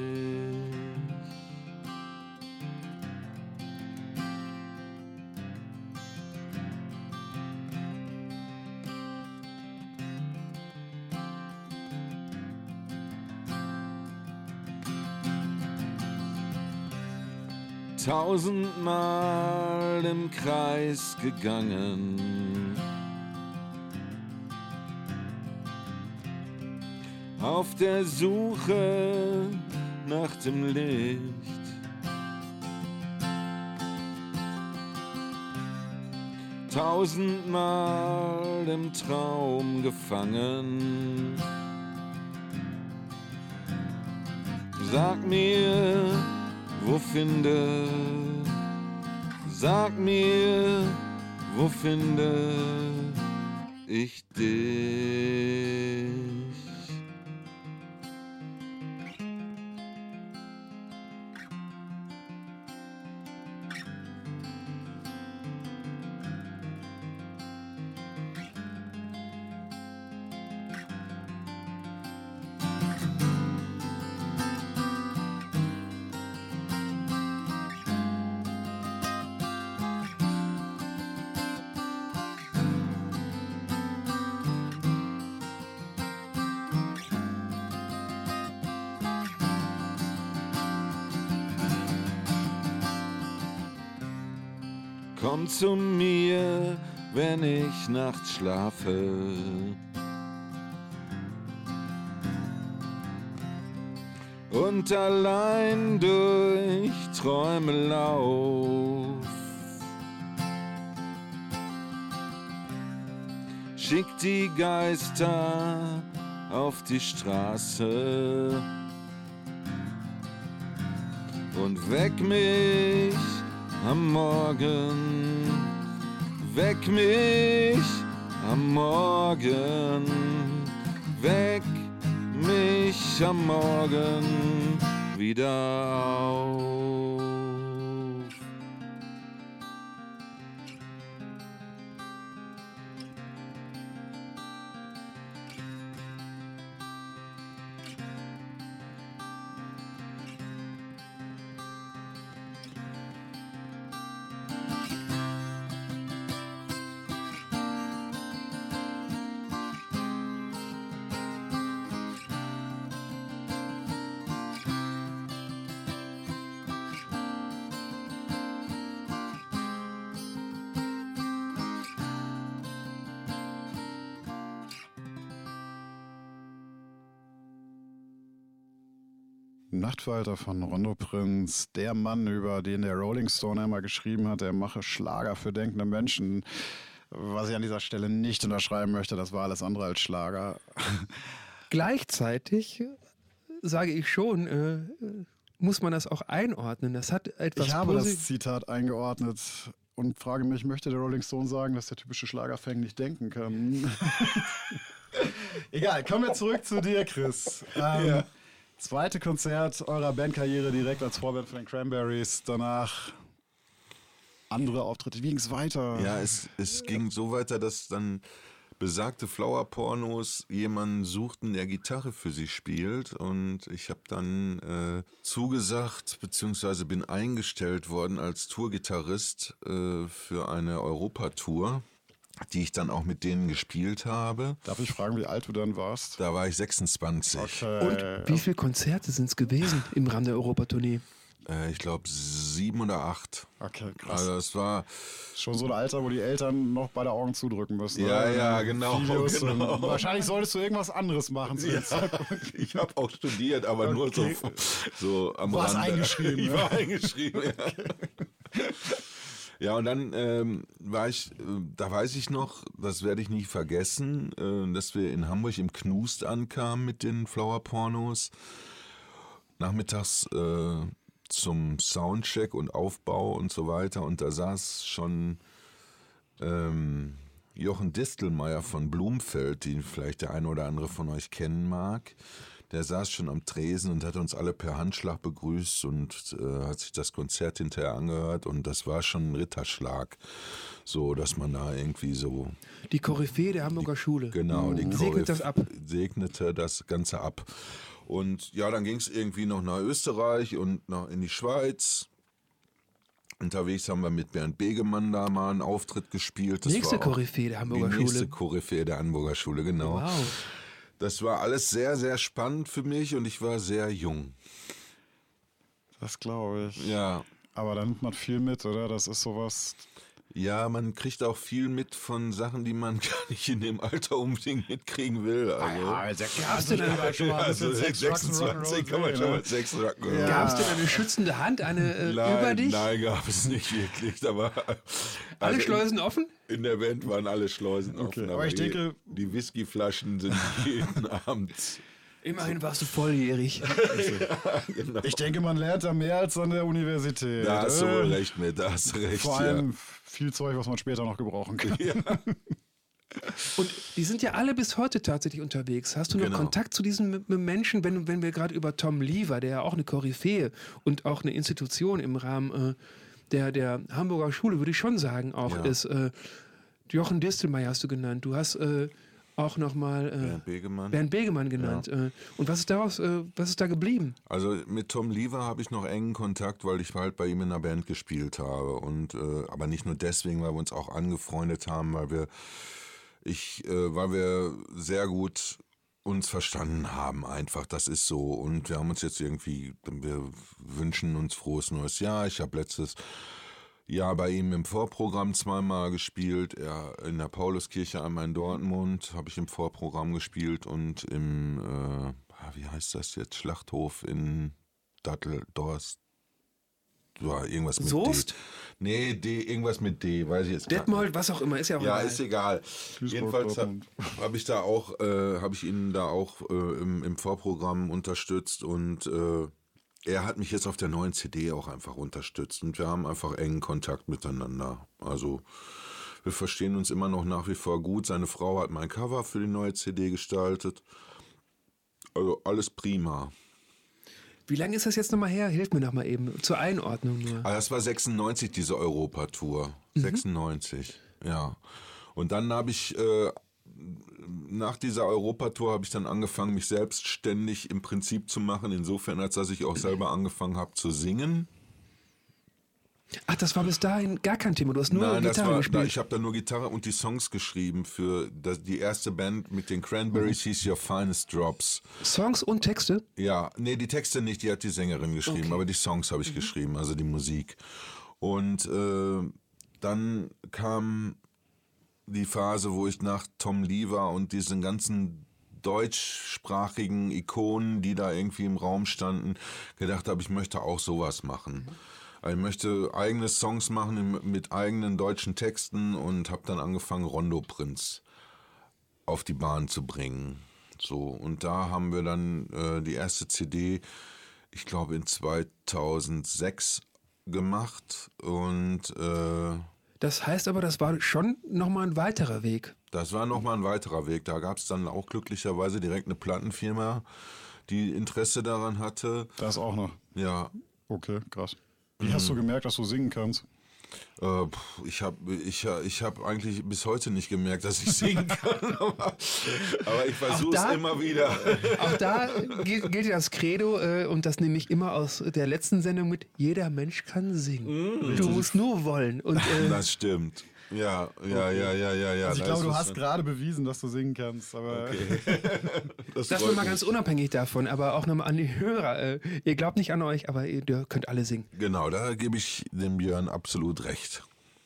[SPEAKER 3] Tausendmal im Kreis gegangen, auf der Suche nach dem Licht. Tausendmal im Traum gefangen. Sag mir, wo finde, sag mir, wo finde ich dich? Komm zu mir, wenn ich nachts schlafe. Und allein durch Träume lauf. Schick die Geister auf die Straße und weck mich am Morgen, weck mich am Morgen, weck mich am Morgen wieder auf.
[SPEAKER 1] Nachtfalter von Rondo Prinz, der Mann, über den der Rolling Stone einmal geschrieben hat, er mache Schlager für denkende Menschen. Was ich an dieser Stelle nicht unterschreiben möchte, das war alles andere als Schlager.
[SPEAKER 2] Gleichzeitig sage ich schon, äh, muss man das auch einordnen. Das hat etwas
[SPEAKER 1] Ich habe
[SPEAKER 2] Posi-
[SPEAKER 1] das Zitat eingeordnet und frage mich, möchte der Rolling Stone sagen, dass der typische Schlagerfan nicht denken kann? Egal, kommen wir zurück zu dir, Chris. Ähm,
[SPEAKER 3] Ja.
[SPEAKER 1] Zweite Konzert eurer Bandkarriere direkt als Vorband von den Cranberries, danach andere Auftritte. Wie ging es weiter?
[SPEAKER 3] Ja, es, es ging so weiter, dass dann besagte Flower-Pornos jemanden suchten, der Gitarre für sie spielt. Und ich habe dann äh, zugesagt, beziehungsweise bin eingestellt worden als Tourgitarrist äh, für eine Europatour, die ich dann auch mit denen gespielt habe.
[SPEAKER 1] Darf ich fragen, wie alt du dann warst?
[SPEAKER 3] Da war ich sechsundzwanzig.
[SPEAKER 1] Okay.
[SPEAKER 2] Und wie viele Konzerte sind es gewesen im Rahmen der Europatournee?
[SPEAKER 3] Äh, ich glaube sieben oder acht.
[SPEAKER 1] Okay, krass.
[SPEAKER 3] Also es war...
[SPEAKER 1] Schon so ein Alter, wo die Eltern noch beide Augen zudrücken müssen.
[SPEAKER 3] Ja,
[SPEAKER 1] oder?
[SPEAKER 3] ja, genau,
[SPEAKER 1] Videos
[SPEAKER 3] genau.
[SPEAKER 1] und wahrscheinlich solltest du irgendwas anderes machen zu dem Zeitpunkt.
[SPEAKER 3] Ich habe auch studiert, aber nur so,
[SPEAKER 1] Okay.
[SPEAKER 3] so am
[SPEAKER 1] Warst
[SPEAKER 3] Rande.
[SPEAKER 1] eingeschrieben,
[SPEAKER 3] Ich
[SPEAKER 1] ja?
[SPEAKER 3] war eingeschrieben, ja. Ja, und dann ähm, war ich, äh, da weiß ich noch, das werde ich nie vergessen, äh, dass wir in Hamburg im Knust ankamen mit den Flower-Pornos. Nachmittags äh, zum Soundcheck und Aufbau und so weiter. Und da saß schon ähm, Jochen Distelmeier von Blumfeld, den vielleicht der eine oder andere von euch kennen mag. der saß schon am Tresen und hat uns alle per Handschlag begrüßt und äh, hat sich das Konzert hinterher angehört und das war schon ein Ritterschlag, so dass man da irgendwie so...
[SPEAKER 2] Die Koryphäe der Hamburger Schule.
[SPEAKER 3] Genau, die
[SPEAKER 2] Segnet das ab.
[SPEAKER 3] segnete das Ganze ab. Und ja, dann ging es irgendwie noch nach Österreich und nach in die Schweiz. Unterwegs haben wir mit Bernd Begemann da mal einen Auftritt gespielt. Das
[SPEAKER 2] Nächste
[SPEAKER 3] war auch
[SPEAKER 2] Koryphäe der Hamburger
[SPEAKER 3] die
[SPEAKER 2] Schule.
[SPEAKER 3] nächste Koryphäe der Hamburger Schule, genau.
[SPEAKER 2] Wow.
[SPEAKER 3] Das war alles sehr, sehr spannend für mich und ich war sehr jung.
[SPEAKER 1] Das glaube ich.
[SPEAKER 3] Ja.
[SPEAKER 1] Aber da nimmt man viel mit, oder? Das ist sowas...
[SPEAKER 3] Ja, man kriegt auch viel mit von Sachen, die man gar nicht in dem Alter unbedingt mitkriegen will. Also,
[SPEAKER 2] Gab's denn dann schon mal
[SPEAKER 3] also sechsundzwanzig kann man schon mit Sex Rock'n'Roll.
[SPEAKER 1] Ja.
[SPEAKER 2] Gab's denn eine schützende Hand, eine äh,
[SPEAKER 3] Nein,
[SPEAKER 2] über dich?
[SPEAKER 3] nein, gab es nicht wirklich. Aber
[SPEAKER 2] Alle
[SPEAKER 3] also
[SPEAKER 2] Schleusen offen?
[SPEAKER 3] In, in der Band waren alle Schleusen
[SPEAKER 1] Okay,
[SPEAKER 3] offen.
[SPEAKER 1] aber ich
[SPEAKER 3] die,
[SPEAKER 1] denke-
[SPEAKER 3] die Whiskyflaschen sind jeden Abend.
[SPEAKER 2] Immerhin warst du volljährig.
[SPEAKER 3] Genau.
[SPEAKER 1] Ich denke, man lernt da mehr als an der Universität.
[SPEAKER 3] Da hast du
[SPEAKER 1] äh?
[SPEAKER 3] wohl recht mit, da hast du recht.
[SPEAKER 1] Vor
[SPEAKER 3] ja.
[SPEAKER 1] allem viel Zeug, was man später noch gebrauchen kann.
[SPEAKER 2] Und die sind ja alle bis heute tatsächlich unterwegs. Hast du noch
[SPEAKER 3] Genau.
[SPEAKER 2] Kontakt zu diesen M- M- Menschen, wenn, wenn wir gerade über Tom Lever, der ja auch eine Koryphäe und auch eine Institution im Rahmen äh, der, der Hamburger Schule, würde ich schon sagen, auch
[SPEAKER 3] Ja.
[SPEAKER 2] ist. Äh, Jochen Distelmeier hast du genannt. Du hast äh, auch nochmal äh,
[SPEAKER 3] Bernd Begemann.
[SPEAKER 2] Bernd Begemann genannt. Äh, und was ist daraus, äh, was ist da geblieben?
[SPEAKER 3] Also mit Tom Lever habe ich noch engen Kontakt, weil ich halt bei ihm in einer Band gespielt habe. Und äh, aber nicht nur deswegen, weil wir uns auch angefreundet haben, weil wir ich, äh, weil wir sehr gut uns verstanden haben einfach, das ist so. Und wir haben uns jetzt irgendwie, wir wünschen uns frohes neues Jahr. Ich habe letztes Jahr bei ihm im Vorprogramm zweimal gespielt. Er in der Pauluskirche einmal in Dortmund habe ich im Vorprogramm gespielt und im, äh, wie heißt das jetzt, Schlachthof in Datteldorst. Ja, irgendwas mit
[SPEAKER 2] Soest?
[SPEAKER 3] D. Nee, D, irgendwas mit D, weiß ich jetzt gar nicht.
[SPEAKER 2] Detmold, was auch immer, ist ja auch
[SPEAKER 3] Ja,
[SPEAKER 2] egal.
[SPEAKER 3] ist egal. Jedenfalls habe
[SPEAKER 1] Dortmund.
[SPEAKER 3] hab ich da auch, äh, habe ich ihn da auch äh, im, im Vorprogramm unterstützt und äh, er hat mich jetzt auf der neuen C D auch einfach unterstützt und wir haben einfach engen Kontakt miteinander. Also wir verstehen uns immer noch nach wie vor gut. Seine Frau hat mein Cover für die neue C D gestaltet. Also alles prima.
[SPEAKER 2] Wie lange ist das jetzt nochmal her? Hilf mir nochmal eben. Zur Einordnung nur.
[SPEAKER 3] Ah, das war sechsundneunzig, diese Europatour. sechsundneunzig, ja. Und dann habe ich, äh, nach dieser Europatour habe ich dann angefangen, mich selbstständig im Prinzip zu machen. Insofern, als dass ich auch selber angefangen habe zu singen.
[SPEAKER 2] Ach, das war bis dahin gar kein Thema. Du hast nur
[SPEAKER 3] Nein, das
[SPEAKER 2] Gitarre
[SPEAKER 3] war,
[SPEAKER 2] gespielt.
[SPEAKER 3] ich habe da nur Gitarre und die Songs geschrieben für das, die erste Band mit den Cranberries, hieß Your Finest Drops.
[SPEAKER 2] Songs und Texte?
[SPEAKER 3] Ja, nee, die Texte nicht, die hat die Sängerin geschrieben,
[SPEAKER 2] Okay.
[SPEAKER 3] aber die Songs habe ich geschrieben, also die Musik. Und äh, dann kam die Phase, wo ich nach Tom Lever und diesen ganzen deutschsprachigen Ikonen, die da irgendwie im Raum standen, gedacht habe, ich möchte auch sowas machen. Ich möchte eigene Songs machen mit eigenen deutschen Texten und habe dann angefangen, Rondo Prinz auf die Bahn zu bringen. So, und da haben wir dann äh, die erste C D, ich glaube in zweitausendsechs gemacht und äh,
[SPEAKER 2] Das heißt aber, das war schon nochmal ein weiterer Weg.
[SPEAKER 3] das war nochmal ein weiterer Weg. Da gab es dann auch glücklicherweise direkt eine Plattenfirma, die Interesse daran hatte.
[SPEAKER 1] Das auch noch.
[SPEAKER 3] Ja,
[SPEAKER 1] Okay, krass. Wie hast du gemerkt, dass du singen kannst?
[SPEAKER 3] Äh, pf, ich habe ich, ich hab eigentlich bis heute nicht gemerkt, dass ich singen kann, aber, aber ich versuche
[SPEAKER 2] da-
[SPEAKER 3] es immer wieder.
[SPEAKER 2] Auch da gilt, gilt ja das Credo, äh, und das nehme ich immer aus der letzten Sendung mit, jeder Mensch kann singen. Du musst nur wollen. Und äh,
[SPEAKER 3] Das stimmt. Ja, ja, ja, ja, ja, ja.
[SPEAKER 1] Also ich
[SPEAKER 3] da
[SPEAKER 1] glaube,
[SPEAKER 3] ist
[SPEAKER 1] du
[SPEAKER 3] was
[SPEAKER 1] hast
[SPEAKER 3] dran.
[SPEAKER 1] gerade bewiesen, dass du singen kannst. Aber
[SPEAKER 3] Das
[SPEAKER 2] das
[SPEAKER 3] freut
[SPEAKER 2] nur mal
[SPEAKER 3] mich.
[SPEAKER 2] ganz unabhängig davon, aber auch nochmal an die Hörer. Äh, ihr glaubt nicht an euch, aber ihr, ihr könnt alle singen.
[SPEAKER 3] Genau, da gebe ich dem Björn absolut recht.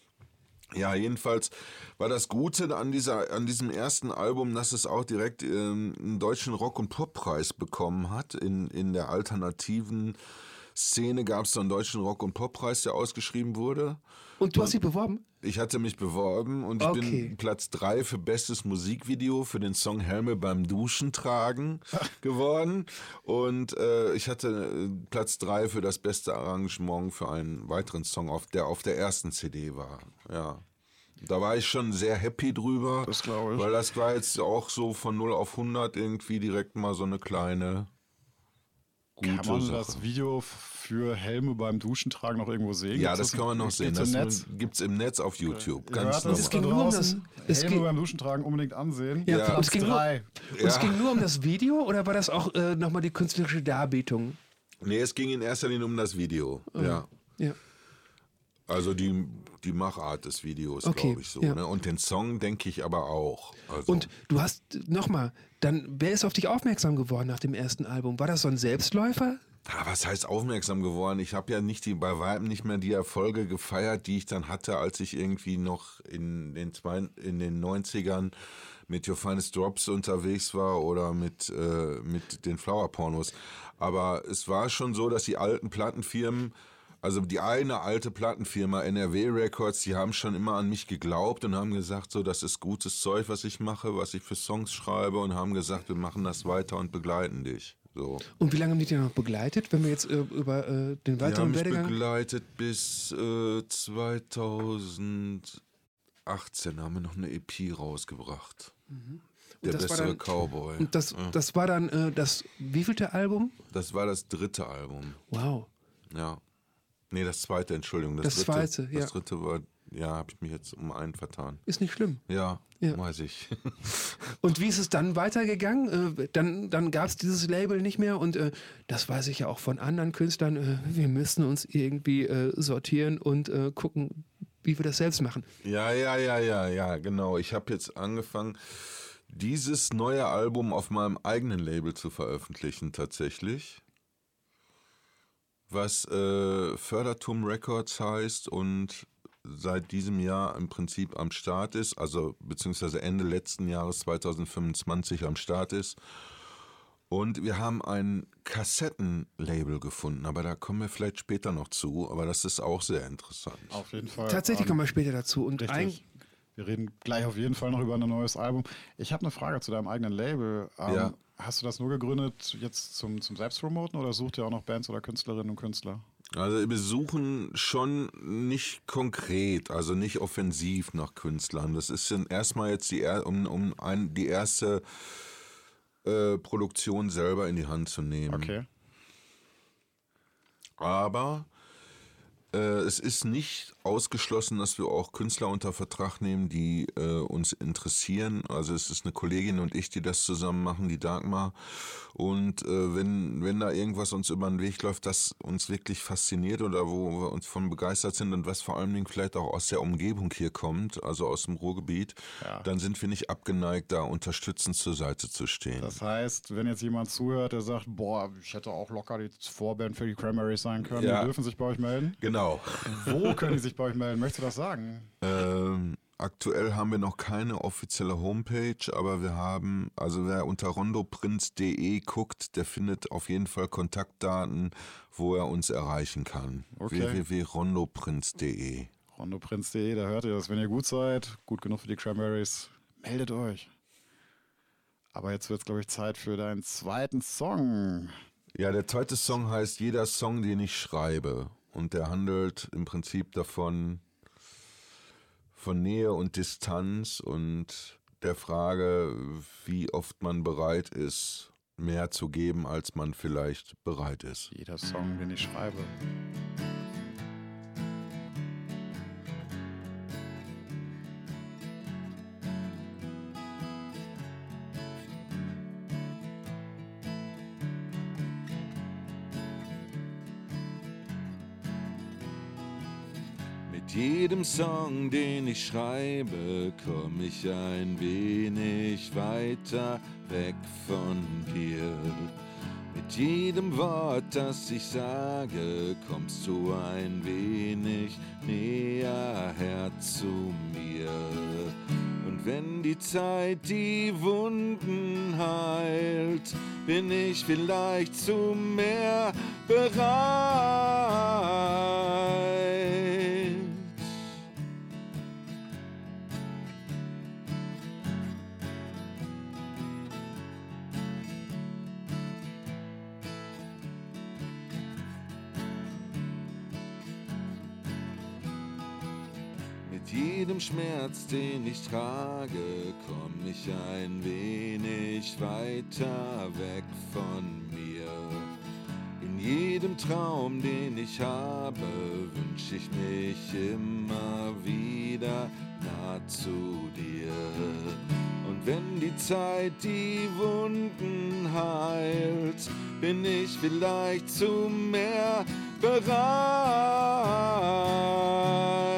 [SPEAKER 3] Ja, jedenfalls war das Gute an, dieser, an diesem ersten Album, dass es auch direkt ähm, einen deutschen Rock- und Poppreis bekommen hat. In, in der alternativen Szene gab es so einen deutschen Rock- und Poppreis, der ausgeschrieben wurde.
[SPEAKER 2] Und du hast dich beworben?
[SPEAKER 3] Ich hatte mich beworben und ich
[SPEAKER 2] Okay.
[SPEAKER 3] bin Platz drei für bestes Musikvideo für den Song Helme beim Duschen tragen geworden. Und äh, ich hatte äh, Platz drei für das beste Arrangement für einen weiteren Song, auf, der auf der ersten C D war. Ja. Da war ich schon sehr happy drüber.
[SPEAKER 1] Das glaube ich.
[SPEAKER 3] Weil das war jetzt auch so von null auf hundert irgendwie direkt mal so eine kleine gute
[SPEAKER 1] Kann man
[SPEAKER 3] Sache.
[SPEAKER 1] das Video für Helme beim Duschen tragen noch irgendwo sehen?
[SPEAKER 3] Ja,
[SPEAKER 1] Gibt's
[SPEAKER 3] das kann man noch sehen.
[SPEAKER 1] gibt's im
[SPEAKER 3] Das
[SPEAKER 1] Netz?
[SPEAKER 3] gibt es im Netz auf YouTube.
[SPEAKER 1] Ihr
[SPEAKER 3] Ganz
[SPEAKER 1] hört das
[SPEAKER 2] Es
[SPEAKER 1] da
[SPEAKER 2] ging nur um
[SPEAKER 1] draußen.
[SPEAKER 2] das- es
[SPEAKER 1] Helme
[SPEAKER 2] ging-
[SPEAKER 1] beim Duschen tragen unbedingt ansehen.
[SPEAKER 2] Ja,
[SPEAKER 3] Ja.
[SPEAKER 1] Platz
[SPEAKER 2] es ging nur-
[SPEAKER 1] drei.
[SPEAKER 2] Und es
[SPEAKER 3] Ja.
[SPEAKER 2] ging nur um das Video oder war das auch äh, nochmal die künstlerische Darbietung?
[SPEAKER 3] Nee, es ging in erster Linie um das Video. Ja.
[SPEAKER 2] Ja.
[SPEAKER 3] Also die, die Machart des Videos,
[SPEAKER 2] Okay,
[SPEAKER 3] glaube ich so.
[SPEAKER 2] ja.
[SPEAKER 3] Ne? Und den Song denke ich aber auch. Also,
[SPEAKER 2] Und du hast, nochmal, dann, wer ist auf dich aufmerksam geworden nach dem ersten Album? War das so ein Selbstläufer?
[SPEAKER 3] Ah, was heißt aufmerksam geworden? Ich habe ja nicht die, bei weitem nicht mehr die Erfolge gefeiert, die ich dann hatte, als ich irgendwie noch in den, zwei, in den neunzigern mit Your Finest Drops unterwegs war oder mit, äh, mit den Flower Pornos. Aber es war schon so, dass die alten Plattenfirmen, also die eine alte Plattenfirma N R W Records, die haben schon immer an mich geglaubt und haben gesagt, so, das ist gutes Zeug, was ich mache, was ich für Songs schreibe, und haben gesagt, wir machen das weiter und begleiten dich. So.
[SPEAKER 2] Und wie lange haben die dich noch begleitet, wenn wir jetzt äh, über äh, den
[SPEAKER 3] Die haben
[SPEAKER 2] weiteren
[SPEAKER 3] mich
[SPEAKER 2] Werdegang...
[SPEAKER 3] begleitet bis äh, zweitausendachtzehn haben wir noch eine E P rausgebracht. Der
[SPEAKER 2] das war
[SPEAKER 3] bessere
[SPEAKER 2] dann-
[SPEAKER 3] Cowboy.
[SPEAKER 2] Und das,
[SPEAKER 3] Ja.
[SPEAKER 2] das war dann äh, das wievielte Album?
[SPEAKER 3] Das war das dritte Album.
[SPEAKER 2] Wow.
[SPEAKER 3] Ja. Nee, das zweite, Entschuldigung. Das,
[SPEAKER 2] Das
[SPEAKER 3] dritte,
[SPEAKER 2] zweite, ja.
[SPEAKER 3] Das dritte war, ja, habe ich mich jetzt um einen vertan.
[SPEAKER 2] Ist nicht schlimm.
[SPEAKER 3] Ja,
[SPEAKER 2] Ja.
[SPEAKER 3] weiß ich.
[SPEAKER 2] Und wie ist es dann weitergegangen? Äh, dann dann gab es dieses Label nicht mehr und äh, das weiß ich ja auch von anderen Künstlern. Äh, wir müssen uns irgendwie äh, sortieren und äh, gucken, wie wir das selbst machen.
[SPEAKER 3] Ja, ja, ja, ja, ja, genau. Ich habe jetzt angefangen, dieses neue Album auf meinem eigenen Label zu veröffentlichen, tatsächlich. Was äh, Fördertum Records heißt und seit diesem Jahr im Prinzip am Start ist, also beziehungsweise Ende letzten Jahres zweitausendfünfundzwanzig am Start ist. Und wir haben ein Kassettenlabel gefunden, aber da kommen wir vielleicht später noch zu, aber das ist auch sehr interessant.
[SPEAKER 1] Auf jeden Fall.
[SPEAKER 2] Tatsächlich
[SPEAKER 1] Ähm,
[SPEAKER 2] kommen wir später dazu. Und ein,
[SPEAKER 1] Richtig. Wir reden gleich auf jeden Fall noch über ein neues Album. Ich habe eine Frage zu deinem eigenen Label. Ähm,
[SPEAKER 3] Ja.
[SPEAKER 1] Hast du das nur gegründet jetzt zum, zum Selbstpromoten oder sucht ihr auch noch Bands oder Künstlerinnen und Künstler?
[SPEAKER 3] Also wir suchen schon nicht konkret, also nicht offensiv nach Künstlern. Das ist dann erstmal jetzt die, er- um, um ein, die erste äh, Produktion selber in die Hand zu nehmen.
[SPEAKER 1] Okay.
[SPEAKER 3] Aber äh, es ist nicht ausgeschlossen, dass wir auch Künstler unter Vertrag nehmen, die äh, uns interessieren. Also es ist eine Kollegin und ich, die das zusammen machen, die Dagmar. Und äh, wenn, wenn da irgendwas uns über den Weg läuft, das uns wirklich fasziniert oder wo wir uns von begeistert sind und was vor allen Dingen vielleicht auch aus der Umgebung hier kommt, also aus dem Ruhrgebiet,
[SPEAKER 1] Ja.
[SPEAKER 3] dann sind wir nicht abgeneigt, da unterstützend zur Seite zu stehen.
[SPEAKER 1] Das heißt, wenn jetzt jemand zuhört, der sagt, boah, ich hätte auch locker die Vorband für die Cranberries sein können,
[SPEAKER 3] Ja.
[SPEAKER 1] die dürfen sich bei euch melden.
[SPEAKER 3] Genau.
[SPEAKER 1] Wo können die sich bei euch melden? Möchtest du das sagen?
[SPEAKER 3] Ähm, aktuell haben wir noch keine offizielle Homepage, aber wir haben, also wer unter rondoprinz punkt de guckt, der findet auf jeden Fall Kontaktdaten, wo er uns erreichen kann.
[SPEAKER 1] Okay.
[SPEAKER 3] w w w punkt rondoprinz punkt de.
[SPEAKER 1] rondoprinz punkt de, da hört ihr das. Wenn ihr gut seid, gut genug für die Cranberries, meldet euch. Aber jetzt wird es, glaube ich, Zeit für deinen zweiten Song.
[SPEAKER 3] Ja, der zweite Song heißt Jeder Song, den ich schreibe. Und der handelt im Prinzip davon, von Nähe und Distanz und der Frage, wie oft man bereit ist, mehr zu geben, als man vielleicht bereit ist.
[SPEAKER 1] Jeder Song, den ich schreibe.
[SPEAKER 3] Mit jedem Song, den ich schreibe, komme ich ein wenig weiter weg von dir. Mit jedem Wort, das ich sage, kommst du ein wenig näher her zu mir. Und wenn die Zeit die Wunden heilt, bin ich vielleicht zu mehr bereit. Mit jedem Schmerz, den ich trage, komm ich ein wenig weiter weg von mir. In jedem Traum, den ich habe, wünsch ich mich immer wieder nah zu dir. Und wenn die Zeit die Wunden heilt, bin ich vielleicht zu mehr bereit.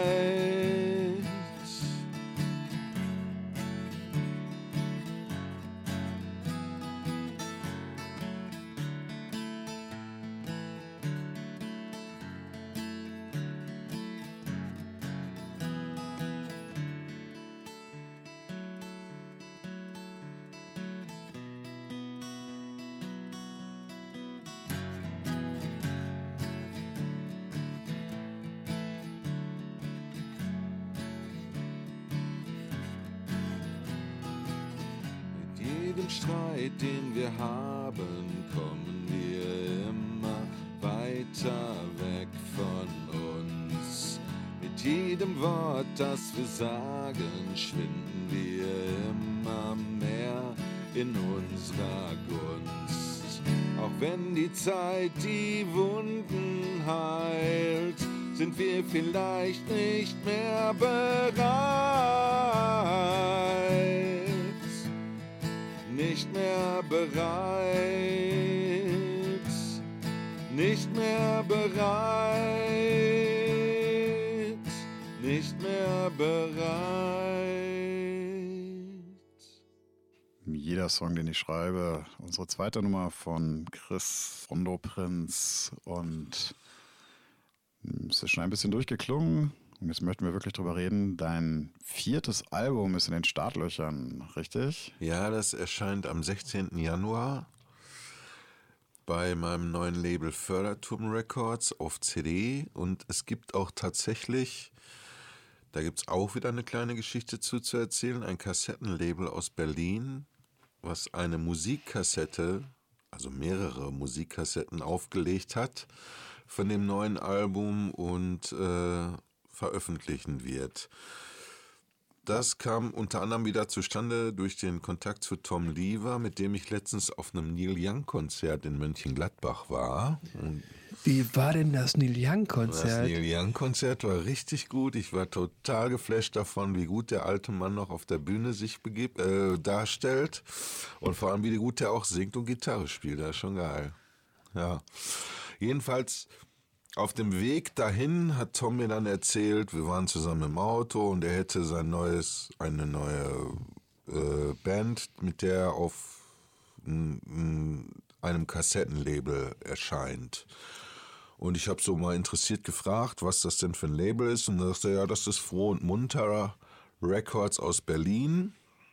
[SPEAKER 3] Mit jedem Streit, den wir haben, kommen wir immer weiter weg von uns. Mit jedem Wort, das wir sagen, schwinden wir immer mehr in unserer Gunst. Auch wenn die Zeit die Wunden heilt, sind wir vielleicht nicht mehr bereit. Nicht mehr bereit, nicht mehr bereit, nicht mehr bereit.
[SPEAKER 1] Jeder Song, den ich schreibe, unsere zweite Nummer von Chris Rondo Prinz, und es ist schon ein bisschen durchgeklungen. Und jetzt möchten wir wirklich drüber reden. Dein viertes Album ist in den Startlöchern, richtig?
[SPEAKER 3] Ja, das erscheint am sechzehnten Januar bei meinem neuen Label Förderturm Records auf C D. Und es gibt auch tatsächlich, da gibt es auch wieder eine kleine Geschichte zu, zu erzählen, ein Kassettenlabel aus Berlin, was eine Musikkassette, also mehrere Musikkassetten aufgelegt hat von dem neuen Album und äh, veröffentlichen wird. Das kam unter anderem wieder zustande durch den Kontakt zu Tom Lever, mit dem ich letztens auf einem Neil Young-Konzert in Mönchengladbach war. Und
[SPEAKER 2] Wie war denn das Neil
[SPEAKER 3] das
[SPEAKER 2] Young-Konzert?
[SPEAKER 3] Neil Young-Konzert war richtig gut. Ich war total geflasht davon, wie gut der alte Mann noch auf der Bühne sich begibt, äh, darstellt. Und vor allem, wie gut der auch singt und Gitarre spielt. Das ist schon geil. Ja. Jedenfalls auf dem Weg dahin hat Tom mir dann erzählt, wir waren zusammen im Auto und er hätte sein neues, eine neue äh, Band, mit der er auf m, m, einem Kassettenlabel erscheint. Und ich habe so mal interessiert gefragt, was das denn für ein Label ist. Und da sagte er, ja, das ist Froh und Munter Records aus Berlin.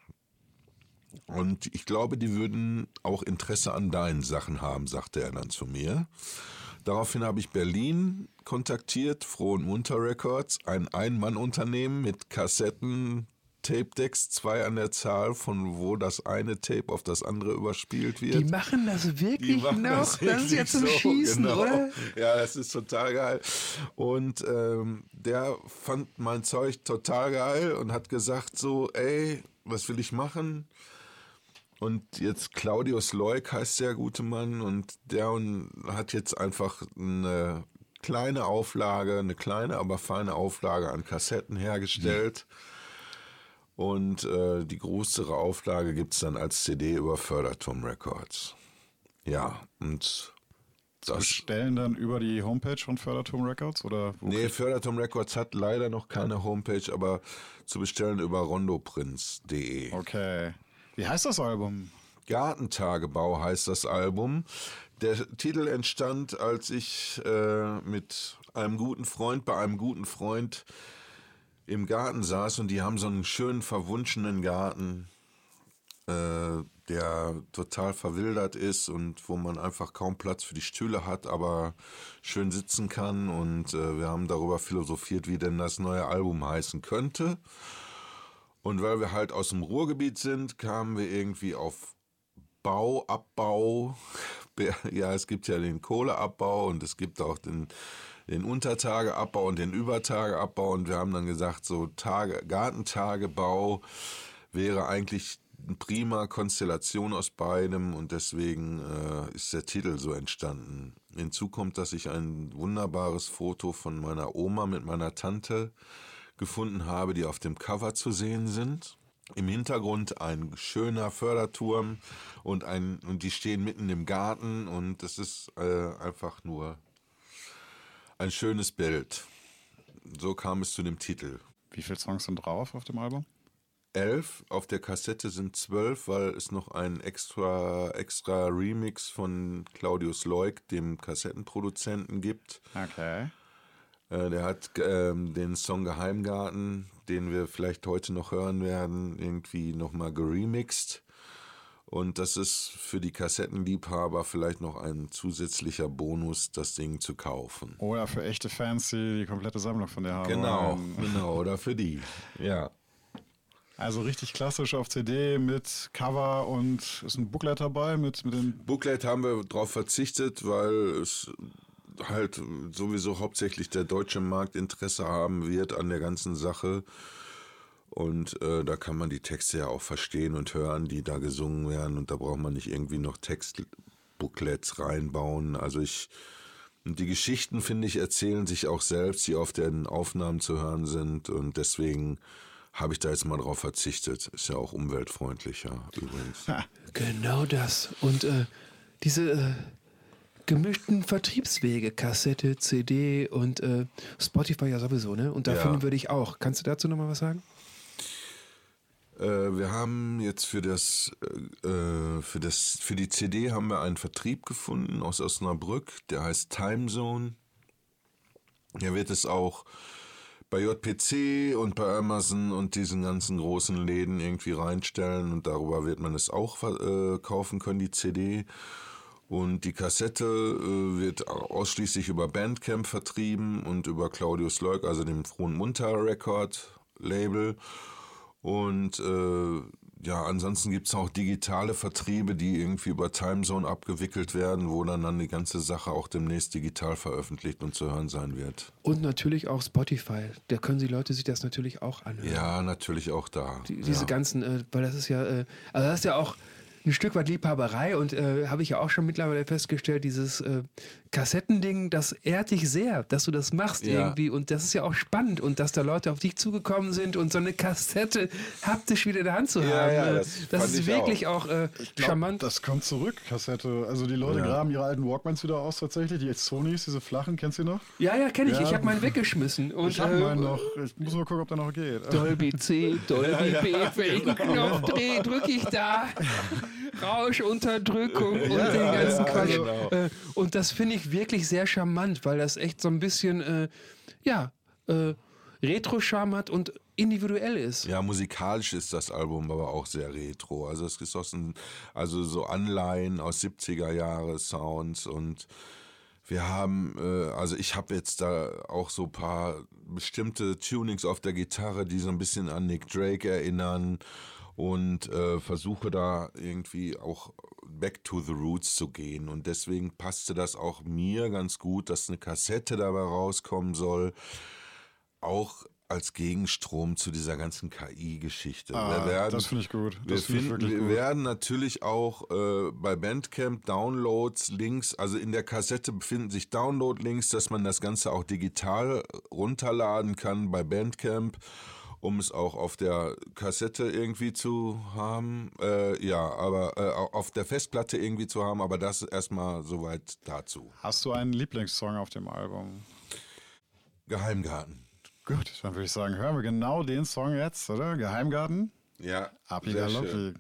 [SPEAKER 3] Und ich glaube, die würden auch Interesse an deinen Sachen haben, sagte er dann zu mir. Daraufhin habe ich Berlin kontaktiert, Froh und Munter Records, ein Ein-Mann-Unternehmen mit Kassetten, Tape-Decks, zwei an der Zahl, von wo das eine Tape auf das andere überspielt wird.
[SPEAKER 2] Die machen das wirklich
[SPEAKER 3] Die machen
[SPEAKER 2] noch?
[SPEAKER 3] das
[SPEAKER 2] Das, ist ja
[SPEAKER 3] wirklich
[SPEAKER 2] zum
[SPEAKER 3] so,
[SPEAKER 2] Schießen,
[SPEAKER 3] genau.
[SPEAKER 2] oder?
[SPEAKER 3] Ja, das ist total geil. Und ähm, der fand mein Zeug total geil und hat gesagt so, ey, was will ich machen? Und jetzt Claudius Leuk heißt der gute Mann und der hat jetzt einfach eine kleine Auflage, eine kleine, aber feine Auflage an Kassetten hergestellt. Mhm. Und äh, die größere Auflage gibt es dann als C D über Förderturm Records. Ja, und
[SPEAKER 1] das bestellen dann über die Homepage von Förderturm Records? Oder wo
[SPEAKER 3] nee, Förderturm Records hat leider noch keine Homepage, aber zu bestellen über rondoprinz punkt de.
[SPEAKER 1] Okay. Wie heißt das Album?
[SPEAKER 3] Gartentagebau heißt das Album. Der Titel entstand, als ich äh, mit einem guten Freund, bei einem guten Freund im Garten saß und die haben so einen schönen verwunschenen Garten, äh, der total verwildert ist und wo man einfach kaum Platz für die Stühle hat, aber schön sitzen kann. Und äh, wir haben darüber philosophiert, wie denn das neue Album heißen könnte. Und weil wir halt aus dem Ruhrgebiet sind, kamen wir irgendwie auf Bau, Abbau. Ja, es gibt ja den Kohleabbau und es gibt auch den den Untertageabbau und den Übertageabbau. Und wir haben dann gesagt, so Tage, Gartentagebau wäre eigentlich eine prima Konstellation aus beidem. Und deswegen äh, ist der Titel so entstanden. Hinzu kommt, dass ich ein wunderbares Foto von meiner Oma mit meiner Tante gefunden habe, die auf dem Cover zu sehen sind. Im Hintergrund ein schöner Förderturm und, ein, und die stehen mitten im Garten und das ist äh, einfach nur ein schönes Bild. So kam es zu dem Titel.
[SPEAKER 1] Wie viele Songs sind drauf auf dem Album?
[SPEAKER 3] Elf, auf der Kassette sind zwölf, weil es noch einen extra, extra Remix von Claudius Leuk, dem Kassettenproduzenten, gibt.
[SPEAKER 1] Okay.
[SPEAKER 3] Äh, der hat ähm, den Song Geheimgarten, den wir vielleicht heute noch hören werden, irgendwie nochmal geremixed. Und das ist für die Kassettenliebhaber vielleicht noch ein zusätzlicher Bonus, das Ding zu kaufen.
[SPEAKER 1] Oder für echte Fans, die die komplette Sammlung von der haben.
[SPEAKER 3] Genau,
[SPEAKER 1] wollen.
[SPEAKER 3] genau, oder für die, ja.
[SPEAKER 1] Also richtig klassisch auf C D mit Cover und ist ein Booklet dabei mit, mit den...
[SPEAKER 3] Booklet haben wir darauf verzichtet, weil es halt sowieso hauptsächlich der deutsche Markt Interesse haben wird an der ganzen Sache. Und äh, da kann man die Texte ja auch verstehen und hören, die da gesungen werden. Und da braucht man nicht irgendwie noch Textbooklets reinbauen. Also ich, die Geschichten, finde ich, erzählen sich auch selbst, die auf den Aufnahmen zu hören sind. Und deswegen habe ich da jetzt mal drauf verzichtet. Ist ja auch umweltfreundlicher übrigens.
[SPEAKER 2] Genau das. Und äh, diese äh, gemischten Vertriebswege, Kassette, C D und äh, Spotify ja sowieso, ne? Und da
[SPEAKER 3] Ja.
[SPEAKER 2] finden würde ich auch. Kannst du dazu nochmal was sagen?
[SPEAKER 3] Äh, wir haben jetzt für das, äh, für das, für die C D haben wir einen Vertrieb gefunden aus Osnabrück, der heißt Timezone. Der wird es auch bei J P C und bei Amazon und diesen ganzen großen Läden irgendwie reinstellen und darüber wird man es auch äh, kaufen können, die C D. Und die Kassette äh, wird ausschließlich über Bandcamp vertrieben und über Claudius Leuk, also dem Frohen Munter Record Label. Und äh, ja, ansonsten gibt es auch digitale Vertriebe, die irgendwie über Timezone abgewickelt werden, wo dann, dann die ganze Sache auch demnächst digital veröffentlicht und zu hören sein wird.
[SPEAKER 2] Und natürlich auch Spotify. Da können die Leute sich das natürlich auch anhören.
[SPEAKER 3] Ja, natürlich auch da.
[SPEAKER 2] Die, diese
[SPEAKER 3] ja.
[SPEAKER 2] ganzen, äh, weil das ist ja, äh, also das ist ja auch ein Stück weit Liebhaberei und äh, habe ich ja auch schon mittlerweile festgestellt, dieses äh, Kassettending, das ehrt dich sehr, dass du das machst
[SPEAKER 3] Ja.
[SPEAKER 2] irgendwie und das ist ja auch spannend und dass da Leute auf dich zugekommen sind und so eine Kassette haptisch wieder in der Hand zu
[SPEAKER 3] Ja,
[SPEAKER 2] haben.
[SPEAKER 3] ja,
[SPEAKER 2] äh,
[SPEAKER 3] das
[SPEAKER 2] das
[SPEAKER 3] fand
[SPEAKER 2] ist
[SPEAKER 3] ich
[SPEAKER 2] wirklich auch, äh,
[SPEAKER 1] Glaub,
[SPEAKER 2] charmant.
[SPEAKER 1] Das kommt zurück, Kassette. Also die Leute
[SPEAKER 3] Ja.
[SPEAKER 1] graben ihre alten Walkmans wieder aus tatsächlich. Die Sonys, diese flachen, kennst du die noch?
[SPEAKER 2] Ja, ja, kenne ich.
[SPEAKER 1] Ja.
[SPEAKER 2] Ich habe meinen weggeschmissen. Und,
[SPEAKER 1] Ich habe
[SPEAKER 2] äh,
[SPEAKER 1] meinen noch. Ich muss mal gucken, ob der noch geht.
[SPEAKER 2] Dolby C, Dolby B, welchen Knopf dreh, drücke ich da? Rauschunterdrückung und
[SPEAKER 1] Ja,
[SPEAKER 2] den ganzen
[SPEAKER 1] ja,
[SPEAKER 2] Quatsch.
[SPEAKER 3] genau.
[SPEAKER 2] Äh, und das finde ich wirklich sehr charmant, weil das echt so ein bisschen, äh, ja, äh, Retro-Charme hat und individuell ist.
[SPEAKER 3] Ja, musikalisch ist das Album aber auch sehr retro. Also es ist aus ein, also so Anleihen aus siebziger Jahre Sounds und wir haben, äh, also ich habe jetzt da auch so ein paar bestimmte Tunings auf der Gitarre, die so ein bisschen an Nick Drake erinnern und äh, versuche da irgendwie auch back to the roots zu gehen und deswegen passte das auch mir ganz gut, dass eine Kassette dabei rauskommen soll, auch als Gegenstrom zu dieser ganzen K I-Geschichte.
[SPEAKER 1] Ah,
[SPEAKER 3] wir werden,
[SPEAKER 1] das finde ich gut.
[SPEAKER 3] wir,
[SPEAKER 1] Das finde ich
[SPEAKER 3] finden,
[SPEAKER 1] wirklich
[SPEAKER 3] wir
[SPEAKER 1] gut.
[SPEAKER 3] werden natürlich auch äh, bei Bandcamp Downloads, Links, also in der Kassette befinden sich Download-Links, dass man das Ganze auch digital runterladen kann bei Bandcamp, um es auch auf der Kassette irgendwie zu haben. Äh, ja, aber äh, auf der Festplatte irgendwie zu haben, aber das erstmal soweit dazu.
[SPEAKER 1] Hast du einen Lieblingssong auf dem Album?
[SPEAKER 3] Geheimgarten.
[SPEAKER 1] Gut, dann würde ich sagen, hören wir genau den Song jetzt, oder? Geheimgarten?
[SPEAKER 3] Ja,
[SPEAKER 1] Api
[SPEAKER 3] sehr
[SPEAKER 1] Galoppi.
[SPEAKER 3] schön.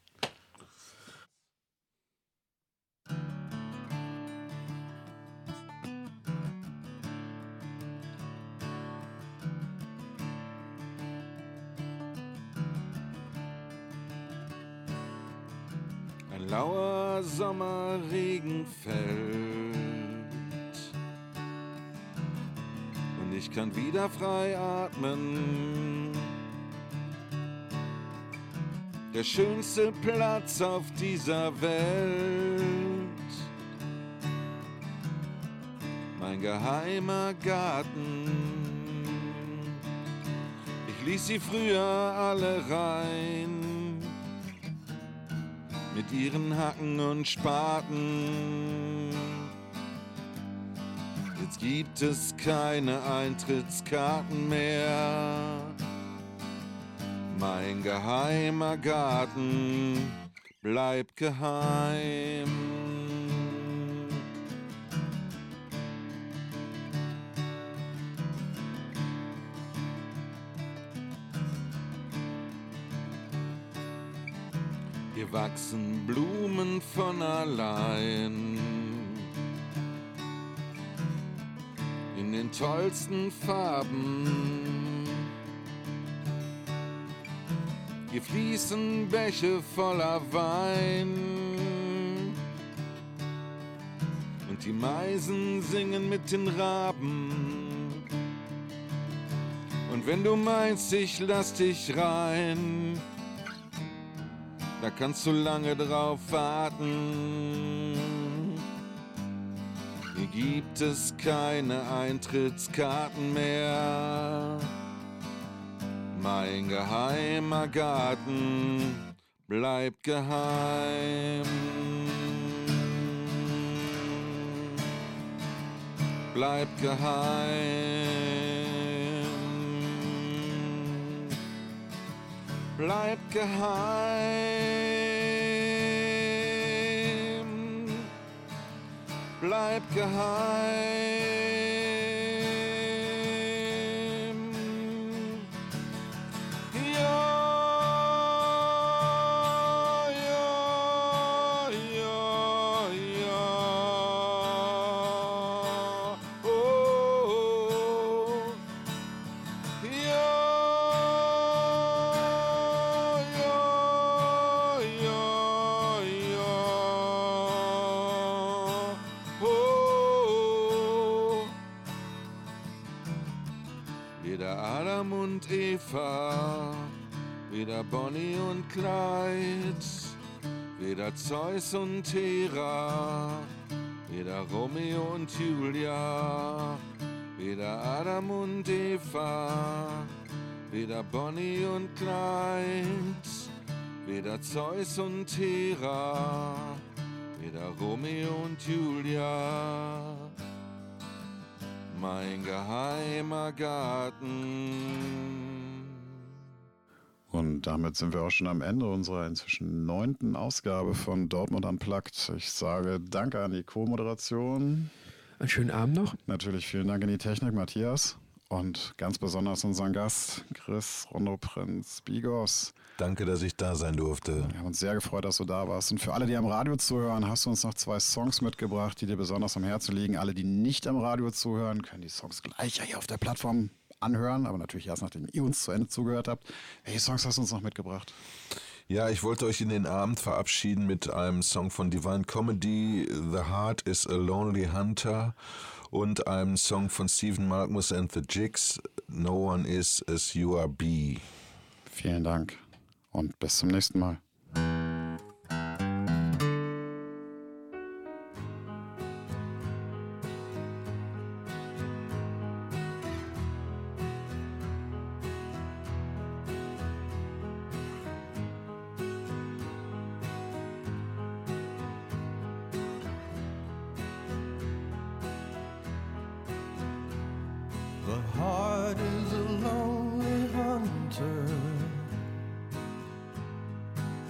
[SPEAKER 3] Ein lauer Sommerregen fällt und ich kann wieder frei atmen. Der schönste Platz auf dieser Welt. mein geheimer Garten. Ich ließ sie früher alle rein, mit ihren Hacken und Spaten. Jetzt gibt es keine Eintrittskarten mehr. Mein geheimer Garten bleibt geheim. Hier wachsen Blumen von allein, in den tollsten Farben. Hier fließen Bäche voller Wein und die Meisen singen mit den Raben. Und wenn du meinst, ich lass dich rein, da kannst du lange drauf warten. Hier gibt es keine Eintrittskarten mehr. Mein geheimer Garten bleibt geheim. Bleibt geheim. Bleibt geheim. Bleibt geheim. Weder Bonnie und Clyde, weder Zeus und Hera, weder Romeo und Julia, weder Adam und Eva, weder Bonnie und Clyde, weder Zeus und Hera, weder Romeo und Julia. Mein geheimer Garten.
[SPEAKER 1] Und damit sind wir auch schon am Ende unserer inzwischen neunten Ausgabe von Dortmund Unplugged. Ich sage danke an die Co-Moderation.
[SPEAKER 2] Einen schönen Abend noch.
[SPEAKER 1] Natürlich vielen Dank an die Technik, Matthias. Und ganz besonders unseren Gast, Chris Rondo Prinz Bigos.
[SPEAKER 3] Danke, dass ich da sein durfte.
[SPEAKER 1] Wir haben uns sehr gefreut, dass du da warst. Und für alle, die am Radio zuhören, hast du uns noch zwei Songs mitgebracht, die dir besonders am Herzen liegen. Alle, die nicht am Radio zuhören, können die Songs gleich hier auf der Plattform anhören, aber natürlich erst, nachdem ihr uns zu Ende zugehört habt. Welche Songs hast du uns noch mitgebracht?
[SPEAKER 3] Ja, ich wollte euch in den Abend verabschieden mit einem Song von Divine Comedy, The Heart is a Lonely Hunter, und einem Song von Stephen Malkmus and the Jigs, No One Is As You Are Be.
[SPEAKER 1] Vielen Dank und bis zum nächsten Mal.
[SPEAKER 4] The heart is a lonely hunter,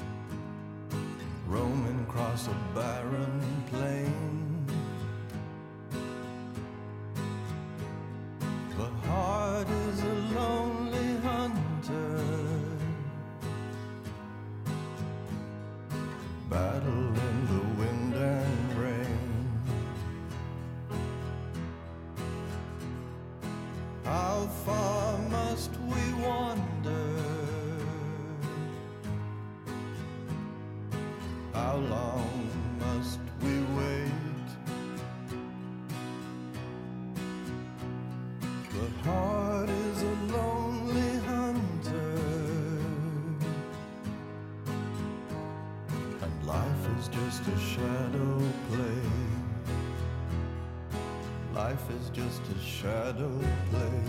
[SPEAKER 4] life is just a shadow play.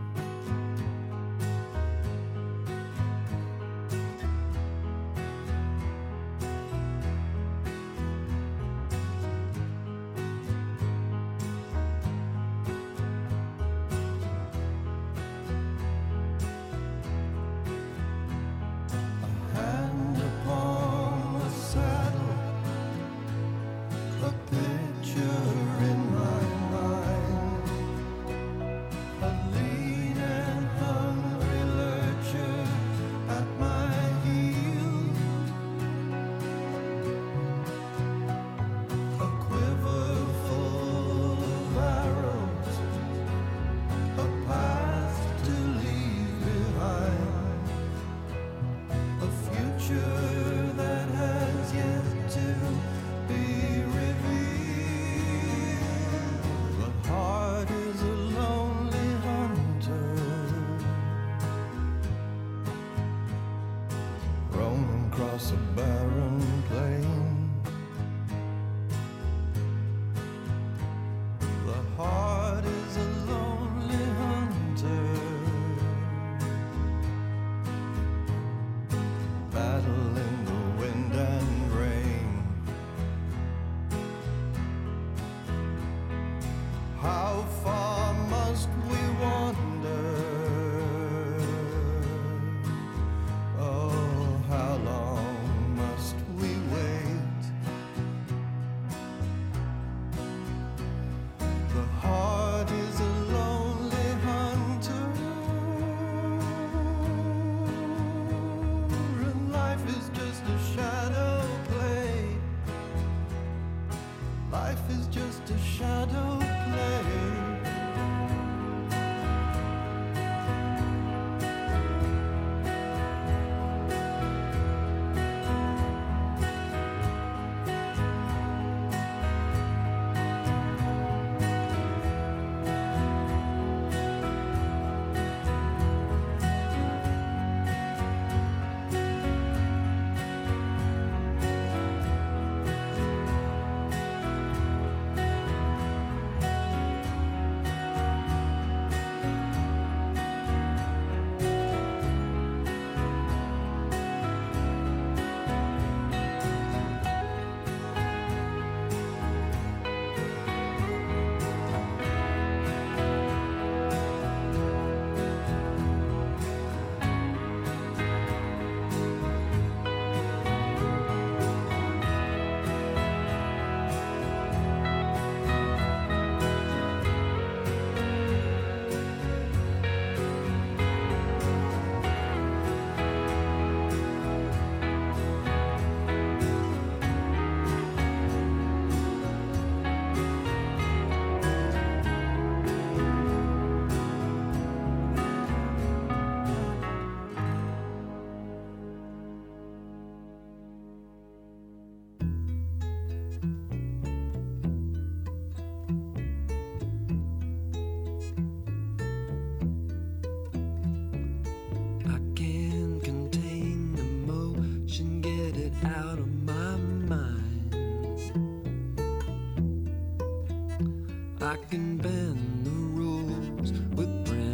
[SPEAKER 5] I can bend the rules with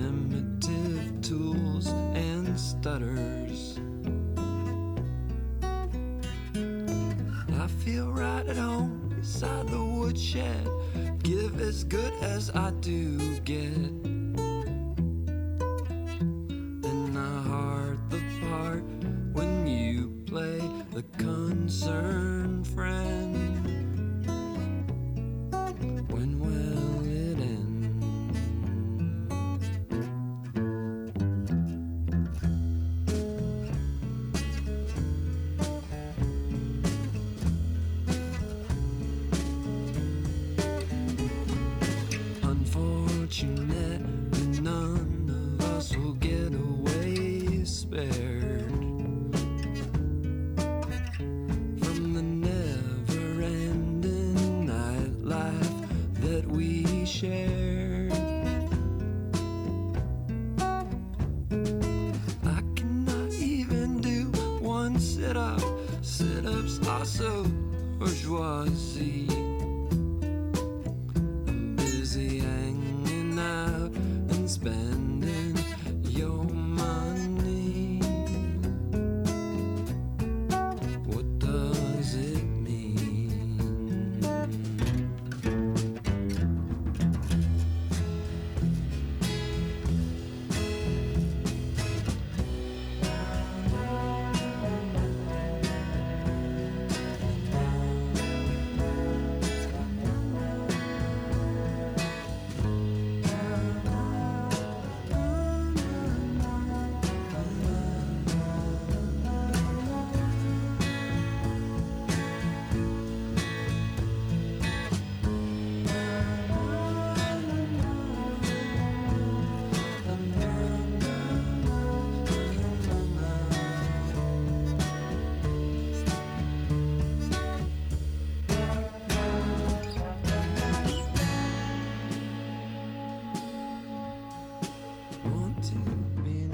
[SPEAKER 5] primitive tools and stutters. I feel right at home beside the woodshed, give as good as I do get. And I heart the part when you play the concerned friend. When will it end? Unfortunately, none of us will get away spared from the never-ending nightlife that we shared. I cannot even do one sit-up. Sit-ups are so bourgeoisie. I'm busy and spending your money. What does it mean? Want to be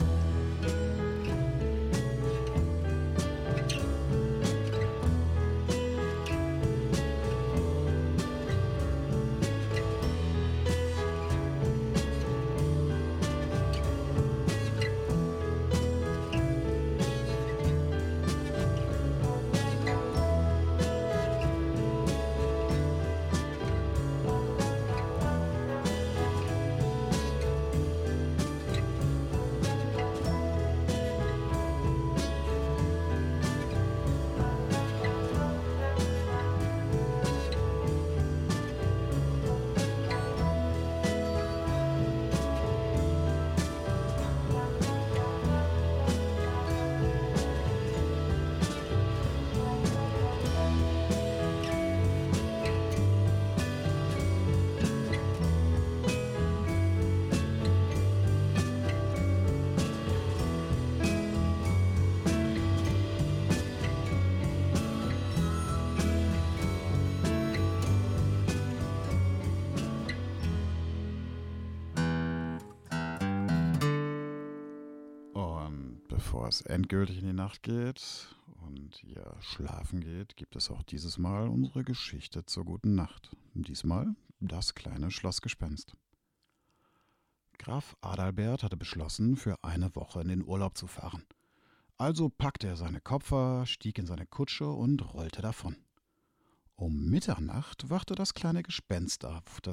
[SPEAKER 1] Und bevor es endgültig in die Nacht geht und ihr schlafen geht, gibt es auch dieses Mal unsere Geschichte zur guten Nacht. Diesmal das kleine Schlossgespenst. Graf Adalbert hatte beschlossen, für eine Woche in den Urlaub zu fahren. Also packte er seine Koffer, stieg in seine Kutsche und rollte davon. Um Mitternacht wachte das kleine Gespenst auf,